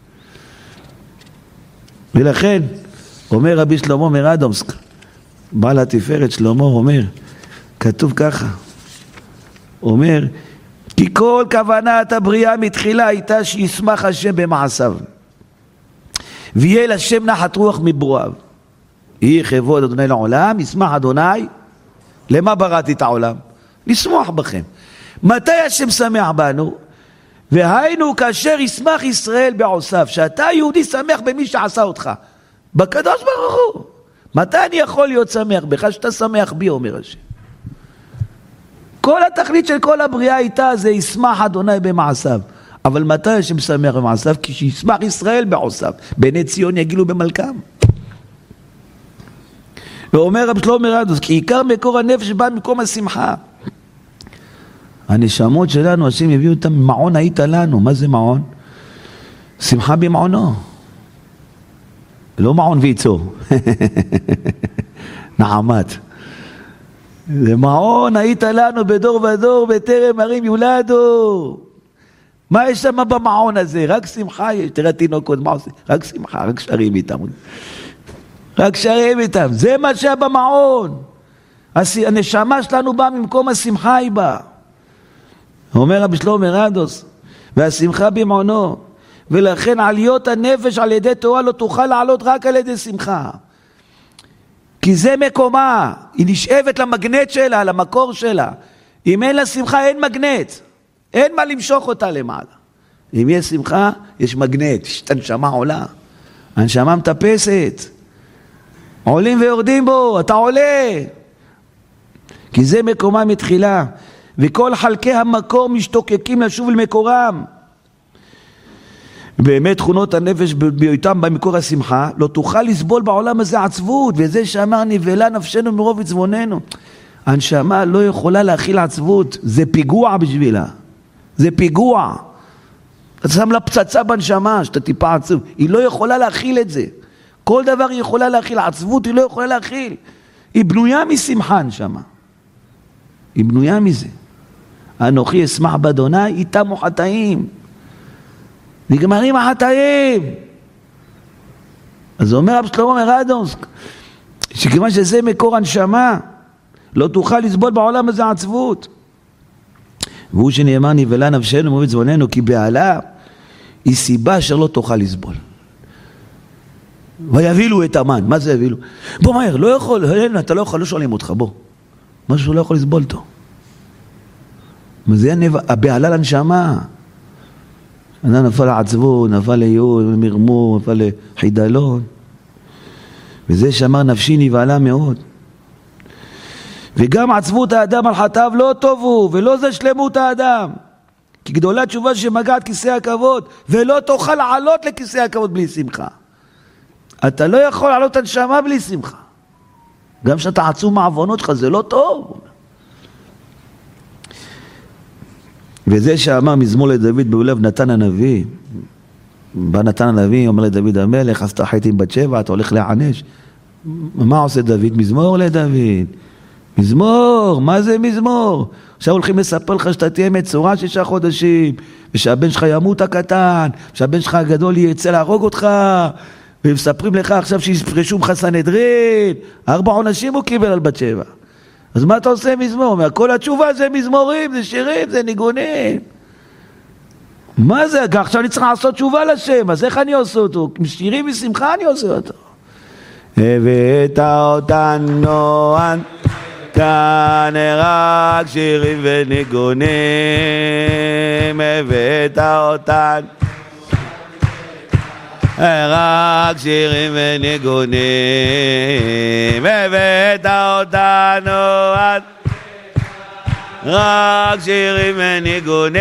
ולכן, אומר רבי שלמה מרדומסק, בעל התפארת שלמה אומר, כתוב ככה, אומר, כי כל כוונת הבריאה מתחילה הייתה שישמח השם במעשיו, ויהיה לשם נחת רוח מברואיו. יהי כבוד אדוני לעולם, ישמח אדוני, למה בראתי את העולם? לשמוח בכם. מתי השם שמח בנו? והיינו כאשר ישמח ישראל בעושיו, שאתה יהודי שמח במי שעשה אותך, בקדוש ברוך הוא. מתי אני יכול להיות שמח בך? שאתה שמח בי, אומר השם. כל התכלית של כל הבריאה הייתה זה ישמח אדוני במעשיו. אבל מתי השם שמח במעשיו? כי שישמח ישראל בעושיו, בני ציון יגילו במלכם. ואומר רב שלמה מרדוס, כי עיקר מקור הנפש בא ממקום השמחה. הנשמות שלנו, השם הביאו אותם, מעון היית לנו. מה זה מעון? שמחה במעונו. לא מעון ויצור. נעמת. זה מעון היית לנו בדור ודור, בטרם ערים יולדו. מה יש שם במעון הזה? רק שמחה יש. תראה תינוקות, מה עושה? רק שמחה, רק שרים איתם. רק שרים איתם. זה מה שהיה במעון. הנשמה שלנו באה ממקום השמחה היא באה. אומר רבי שלמה מרדוס, והשמחה במעונו, ולכן עליות הנפש על ידי תורה לא תוכל לעלות רק על ידי שמחה. כי זה מקומה, היא נשאבת למגנט שלה, למקור שלה. אם אין לה שמחה אין מגנט, אין מה למשוך אותה למעלה. אם יש שמחה יש מגנט, הנשמה עולה, הנשמה מטפסת, עולים ויורדים בו, אתה עולה. כי זה מקומה מתחילה. וכל חלקי המקור משתוקקים לשוב למקורם. באמת תכונות הנפש בהיותם במקור השמחה, לא תוכל לסבול בעולם הזה עצבות, וזה שאמר נבלה נפשנו מרוב עצבוננו. הנשמה לא יכולה להכיל עצבות, זה פיגוע בשבילה. זה פיגוע. אתה שם לה פצצה בנשמה, שאתה טיפה עצוב. היא לא יכולה להכיל את זה. כל דבר היא יכולה להכיל, עצבות היא לא יכולה להכיל. היא בנויה משמחה נשמה. היא בנויה מזה. אנוכי אשמח באדוני, איתם חטאים. נגמרים החטאים. אז אומר רב שלמה מרדוס, שכיוון שזה מקור הנשמה, לא תוכל לסבול בעולם הזה עצבות. והוא שנאמר נבלה נפשנו מרוב עצבוננו, כי בעלה היא סיבה אשר לא תוכל לסבול. ויבילו את המן. מה זה יבילו? בוא מהר, לא יכול, אתה לא יכול, לא שואלים אותך, בוא. משהו לא יכול לסבול אותו. זה הבעלה לנשמה. נפל לעצבות, נפל ליהוד, מרמור, נפל לחידלון. וזה שאמר נפשי נבהלה מאוד. וגם עצבות האדם על חטאיו לא טוב הוא, ולא זה שלמות האדם. כי גדולה תשובה שמגעת כיסא הכבוד, ולא תוכל לעלות לכיסא הכבוד בלי שמחה. אתה לא יכול לעלות הנשמה בלי שמחה. גם שאתה עצום מעוונות שלך, זה לא טוב. וזה שאמר מזמור לדוד באולב נתן הנביא, בא נתן הנביא, אומר לדוד המלך, עשתה חטא עם בת שבע, אתה הולך להענש. מה עושה דוד? מזמור לדוד. מזמור, מה זה מזמור? עכשיו הולכים לספר לך שאתה תהיה מצורע 6 חודשים, ושהבן שלך ימות הקטן, שהבן שלך הגדול ירצה להרוג אותך, ומספרים לך עכשיו שיפרשו ממך סנהדרין, 4 עונשים הוא קיבל על בת שבע. אז מה אתה עושה מזמור? כל התשובה זה מזמורים, זה שירים, זה ניגונים. מה זה? עכשיו אני צריך לעשות תשובה לשם, אז איך אני עושה אותו? שירים משמחה אני עושה אותו. הבאת אותנו כאן רק שירים וניגונים, הבאת אותנו רק שירים וניגונים, הבאת אותנו רק שירים וניגונים,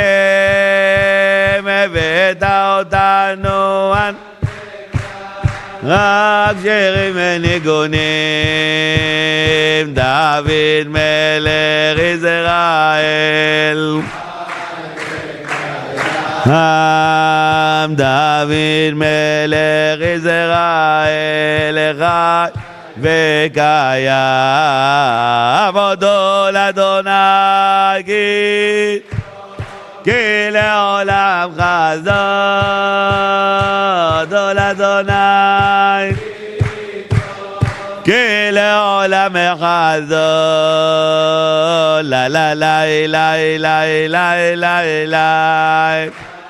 הבאת אותנו רק שירים וניגונים, דוד מלך ישראל, דוד מלך ישראל, חי וקיים, הודו לאדוני כי לעולם חסדו, הודו לאדוני כי לעולם חסדו, לה לה לה לה לה לה לה לה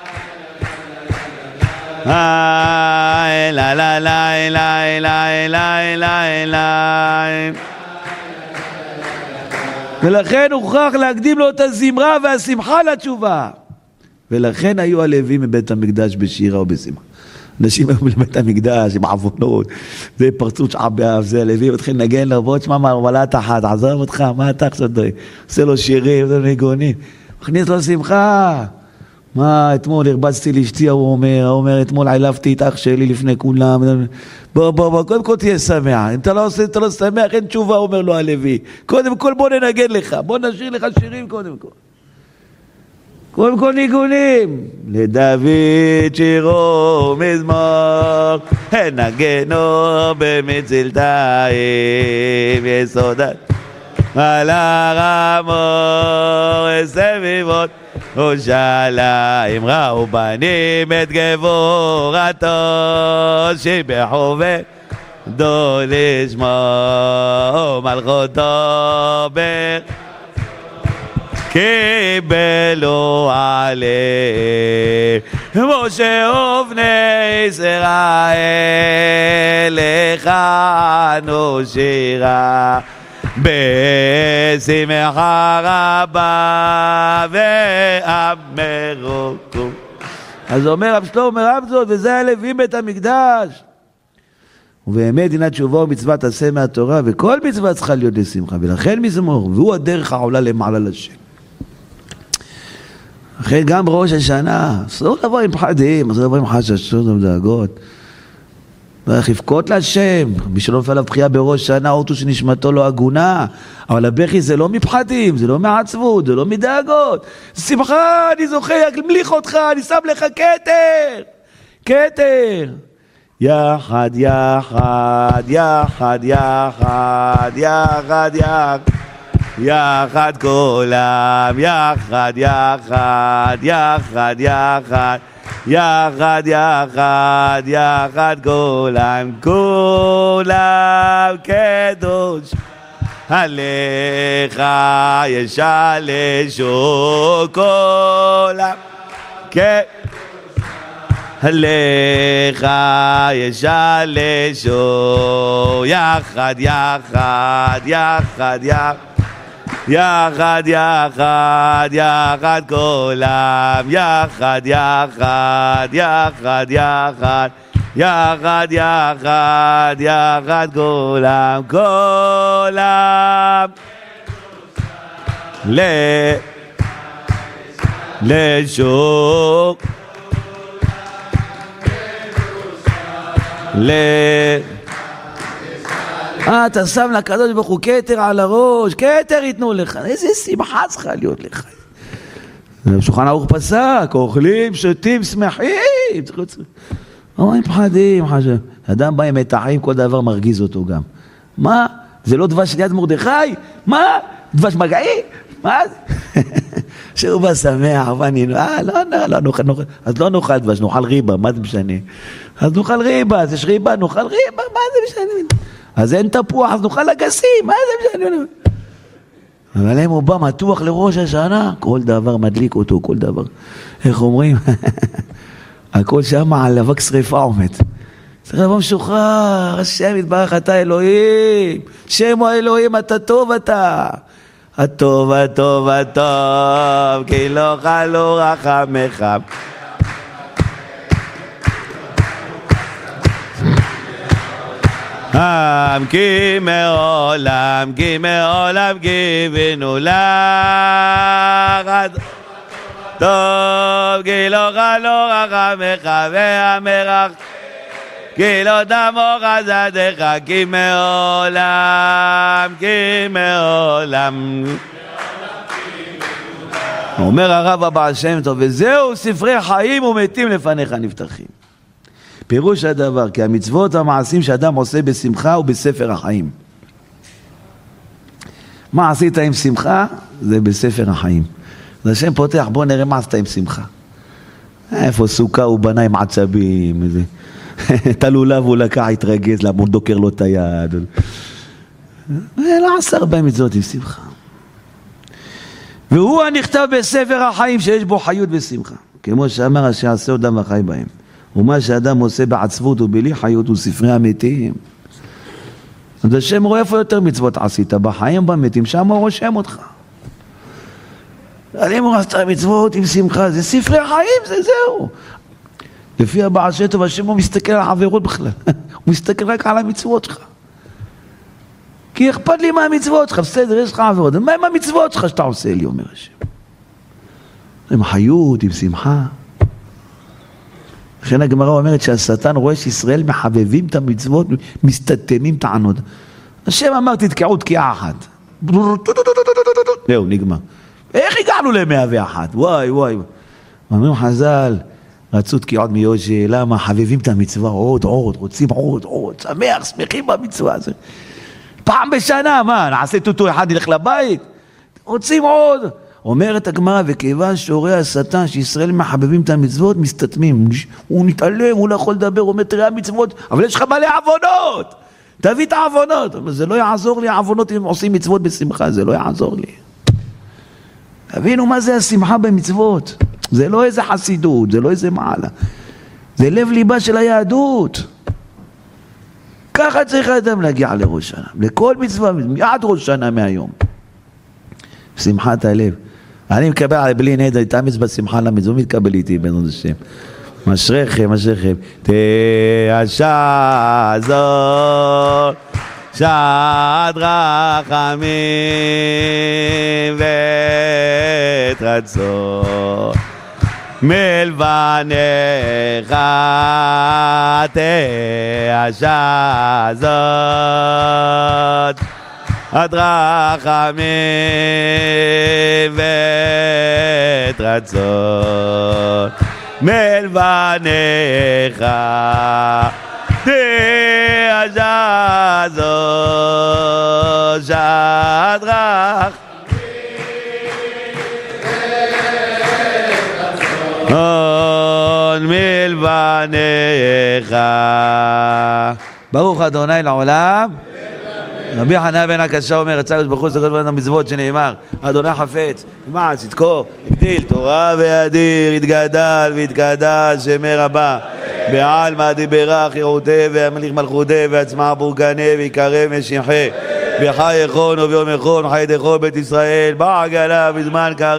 לה לה לה לה לה. ולכן הוכרח להקדים לו את הזמרה והשמחה לתשובה. ולכן היו הלווים מבית המקדש בשירה ובשמחה. אנשים היו לבית המקדש עם עוונות, זה פרצות שעה באב, זה הלווים מתחיל לנגן לו, בוא תשמע מרמלת אחת, עזוב אותך, מה אתה עכשיו דואג? עושה לו שירים, עושה לו ניגונים, מכניס לו שמחה. מה, אתמול הרבצתי לאשתי, הוא אומר, אתמול עילבתי את אח שלי לפני כולם. בוא, קודם כל תהיה שמח. אם אתה לא עושה, אתה לא שמח, אין תשובה, אומר לו הלוי. קודם כל בוא ננגן לך, בוא נשאיר לך שירים קודם כל. קודם כל ניגונים. לדוד שירו מזמור, נגנו במצלתיים יסודת. על הרמור סביבות ירושלים, ראו בנים את גבורתו, שיבחו ודו לשמו מלכותו קיבלו עליהם משה ובני ישראל, לכנו שירה בשמחה רבה ואמרו. אז אומר רב שלמה רבזון, וזה הלווים בית המקדש. ובאמת דינה תשובה ומצוות עשה מהתורה, וכל מצווה צריכה להיות לשמחה, ולכן מזמור, והוא הדרך העולה למעלה לשם. אחרי גם בראש השנה, אסור לבוא עם פחדים, אסור לבוא עם חששות ודאגות. צריך לבכות להשם, מי שלא נופל עליו בחייה בראש שנה, אותו שנשמתו לא הגונה, אבל הבכי זה לא מפחדים, זה לא מעצבות, זה לא מדאגות, זה שמחה, אני זוכה, אמליך אותך, אני שם לך כתר, כתר. יחד, יחד, יחד, יחד, יחד, יחד, יחד כולם, יחד, יחד, יחד, יחד, יחד, יחד, יחד כולם, כולם קדוש עליך ישלשו כולם עליך ישלשו, יחד, יחד, יחד, יחד, יחד, יחד, יחד כולם, יחד, יחד, יחד, יחד, יחד, יחד, יחד כולם, כולם לשוק אתה שם לקדוש ברוך הוא כתר על הראש, כתר ייתנו לך, איזה שמחה צריכה להיות לך. שולחן ערוך פסק, אוכלים, שותים, שמחים, אומרים פחדים, חשב. אדם בא עם מתחים, כל דבר מרגיז אותו גם. מה? זה לא דבש ליד מרדכי? מה? דבש מגעי? מה? שהוא בא שמח, לא נאכל, אז לא נאכל דבש, נאכל ריבה, מה זה משנה? אז נאכל ריבה, אז יש ריבה, נאכל ריבה, מה זה משנה? אז אין תפוח, אז נאכל אגסים, מה זה משנה? אבל אם הוא בא מתוח לראש השנה, כל דבר מדליק אותו, כל דבר. איך אומרים? הכל שם על אבק שריפה עומד. צריך לבוא משוחרר, השם יתברך אתה אלוהים, שם הוא אלוהים, אתה טוב אתה. הטוב, הטוב, הטוב, כי לא חלו רחמך. כי מעולם, כי מעולם גיבינו לך. טוב, כי לא חלו רחמך והמרח. כי לא תמוך זדך, כי מעולם, כי מעולם. אומר הרב הבעל שם טוב, וזהו ספרי חיים ומתים לפניך נפתחים. פירוש הדבר, כי המצוות והמעשים שאדם עושה בשמחה הוא בספר החיים. מה עשית עם שמחה? זה בספר החיים. אז השם פותח, בוא נראה מה עשית עם שמחה. איפה סוכה הוא בנה עם עצבים, איזה... את הלולב הוא לקח, התרגז, למה הוא דוקר לו את היד. לא עשה הרבה מצוות עם שמחה. והוא הנכתב בספר החיים שיש בו חיות ושמחה. כמו שאמר שיעשה אדם וחי בהם. ומה שאדם עושה בעצבות ובלי חיות הוא ספרי המתים. אז השם רואה איפה יותר מצוות עשית, בחיים במתים, שם הוא רושם אותך. אבל אם הוא עשתה מצוות עם שמחה, זה ספרי החיים, זה זהו. לפי הבעל שם טוב, השם הוא מסתכל על העבירות בכלל. הוא מסתכל רק על המצוות שלך. כי אכפת לי מה המצוות שלך, בסדר, יש לך עבירות. מה עם המצוות שלך שאתה עושה לי, אומר השם? עם חיות, עם שמחה. לכן הגמרא אומרת שהשטן רואה שישראל מחבבים את המצוות, מסתתמים טענות. השם אמר, תתקעו תקיעה אחת. זהו, נגמר. איך הגענו ל-101? וואי, וואי. אומרים חז"ל, רצו תקיעות מיושי, למה? חבבים את המצווה, עוד, רוצים עוד, שמחים במצווה הזאת. פעם בשנה, מה? נעשה טוטו אחד, נלך לבית? רוצים עוד. אומרת הגמרא, וכיוון שהורי השטן שישראל מחבבים את המצוות, מסתתמים. הוא נתעלם, הוא לא יכול לדבר, הוא אומר, תראה המצוות, אבל יש לך מלא עוונות. תביא את העוונות. אבל זה לא יעזור לי, העוונות אם עושים מצוות בשמחה, זה לא יעזור לי. תבינו מה זה השמחה במצוות. זה לא איזה חסידות, זה לא איזה מעלה. זה לב ליבה של היהדות. ככה צריך האדם להגיע לראש שנה. לכל מצווה, עד ראש שנה מהיום. שמחת הלב. אני מקבל על בלי נדע, תאמץ בשמחה למצווה, מתקבל איתי בעזרת השם. אשריכם, אשריכם. תשע זאת, שעת רחמים ועת רצון. מלבנך תשע זאת, עד רחמים ועת רצון. מלבנך תשע זאת, שעת רחמים מלבנך. ברוך אדוני לעולם. רבי חנניה בן הקשה אומר, רצה הקדוש ברוך הוא לכל בן המצוות שנאמר, אדוני חפץ, למען צדקו, הגדיל תורה ואדיר, יתגדל ויתקדש שמי רבה, בעלמא דיברה חירותי והמליך מלכותי ועצמה בורגני ויקרא משיחי, וחי יכול וביום יכול וחי דכל בית ישראל, בעגלה בזמן קריב.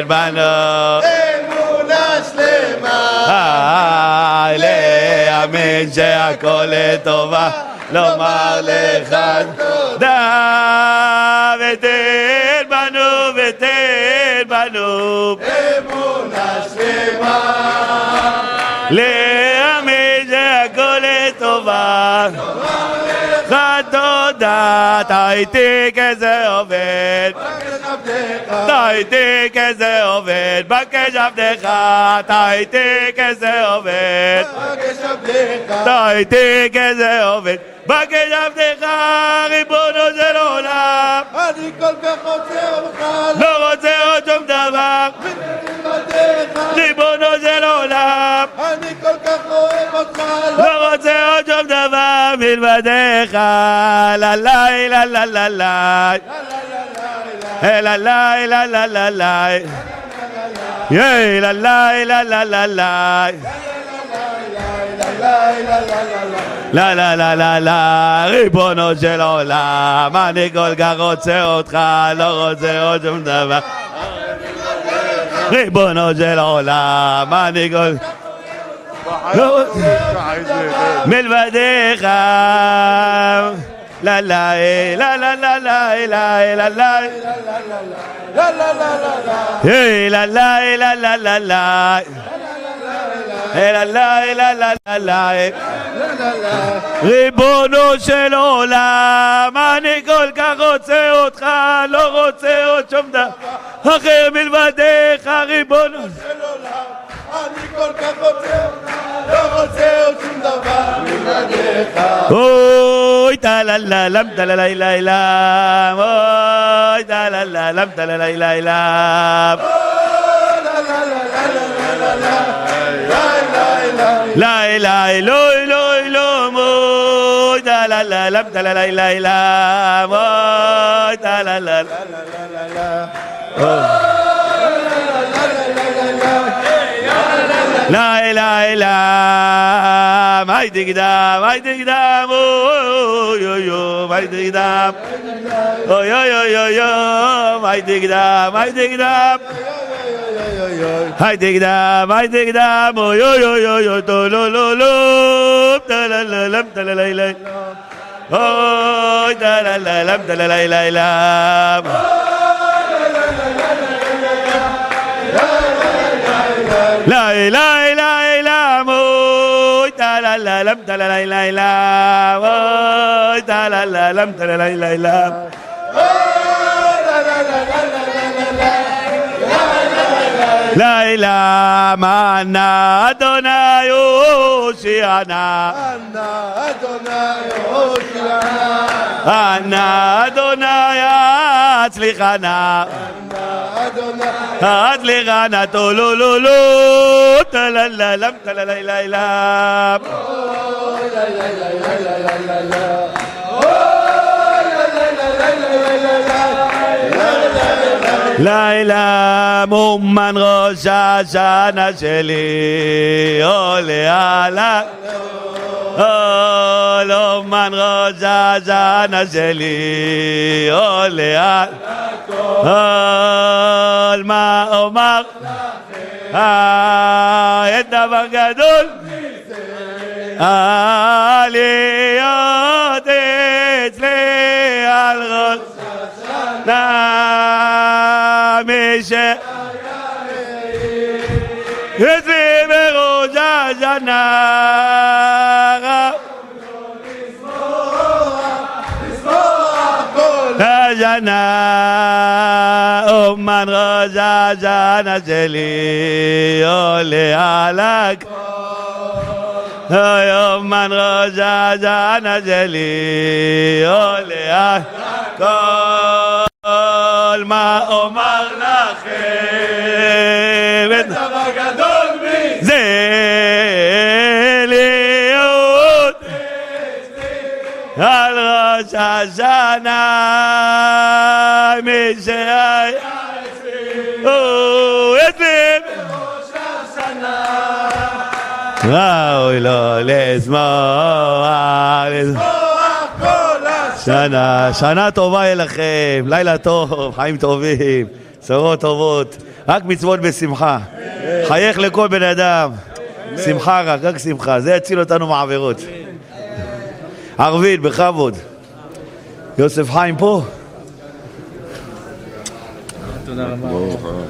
ותן בנו אמונה שלמה להאמין שהכל לטובה לומר לך תודה ותן בנו אמונה שלמה להאמין שהכל לטובה תודה טעיתי כזה עובד טעיתי כזה עובד בקש עבדך טעיתי כזה עובד טעיתי כזה עובד בקש עבדך ריבונו של עולם אני כל כך רוצה אותך לא רוצה עוד שום דבר ריבונו של עולם אני כל כך אוהב אותך לא רוצה עוד שום דבר מלבדך לה לה לה לה לה לה לה לה לה לה לה לה יי לה לה לה לה לה לה לה לה לה לה לה ריבונו של עולם אני כל כך רוצה אותך לא רוצה עוד שום דבר ריבונו של עולם אני כל מלבדך לה לה לה לה לה לה לה לה לה לה לה לה לה לה לה לה לה לה לה ריבונו של עולם אני כל כך רוצה אותך לא רוצה עוד שום דבר אחר מלבדך ריבונו של עולם אני כל כך רוצה אותך לא רוצה עוד שום דבר מלבדך אוי תללה לם תללה לילה אוי תללה לם תללה לילה لا لا لا لا لا موي لا لا لا لا لا لا لا موي لا لا لا لا لا لا ما يدقدام ما يدقدام يو يو ما يدقدام يو يو يو يو ما يدقدام ما يدقدام هاي تقدام يو يو يو يو تولو لو لو تلا لم تلا لا لا تلا لا لم تلا لا لا لا لا لا لا لا مو تلا لا لم تلا لا لا لا تلا لا لم تلا لا لا لا لا إله معنا أدوناي يوشيانا أنا أدوناي أצליחנה أצליחנה תולולולו תלללם תללללם לילה מומן ראש השנה שלי עולה עלה מומן ראש השנה שלי עולה על מה אומר את דבר גדול עליות אצלי על ראש מי אצלי בראש השנה השנה אומן ראש השנה שלי עולה על הכל אומן ראש השנה שלי עולה על הכל מה אומר לכם את דבר גדול מזה להיות על ראש השנה מי שהיה אצלי בראש השנה אוי לא לזמור שנה טובה אליכם, לילה טוב, חיים טובים, בשורות טובות. רק מצוות בשמחה. חייך לכל בן אדם. שמחה רק שמחה. זה יציל אותנו מעבירות. ערבית, בכבוד. יוסף חיים פה? תודה רבה.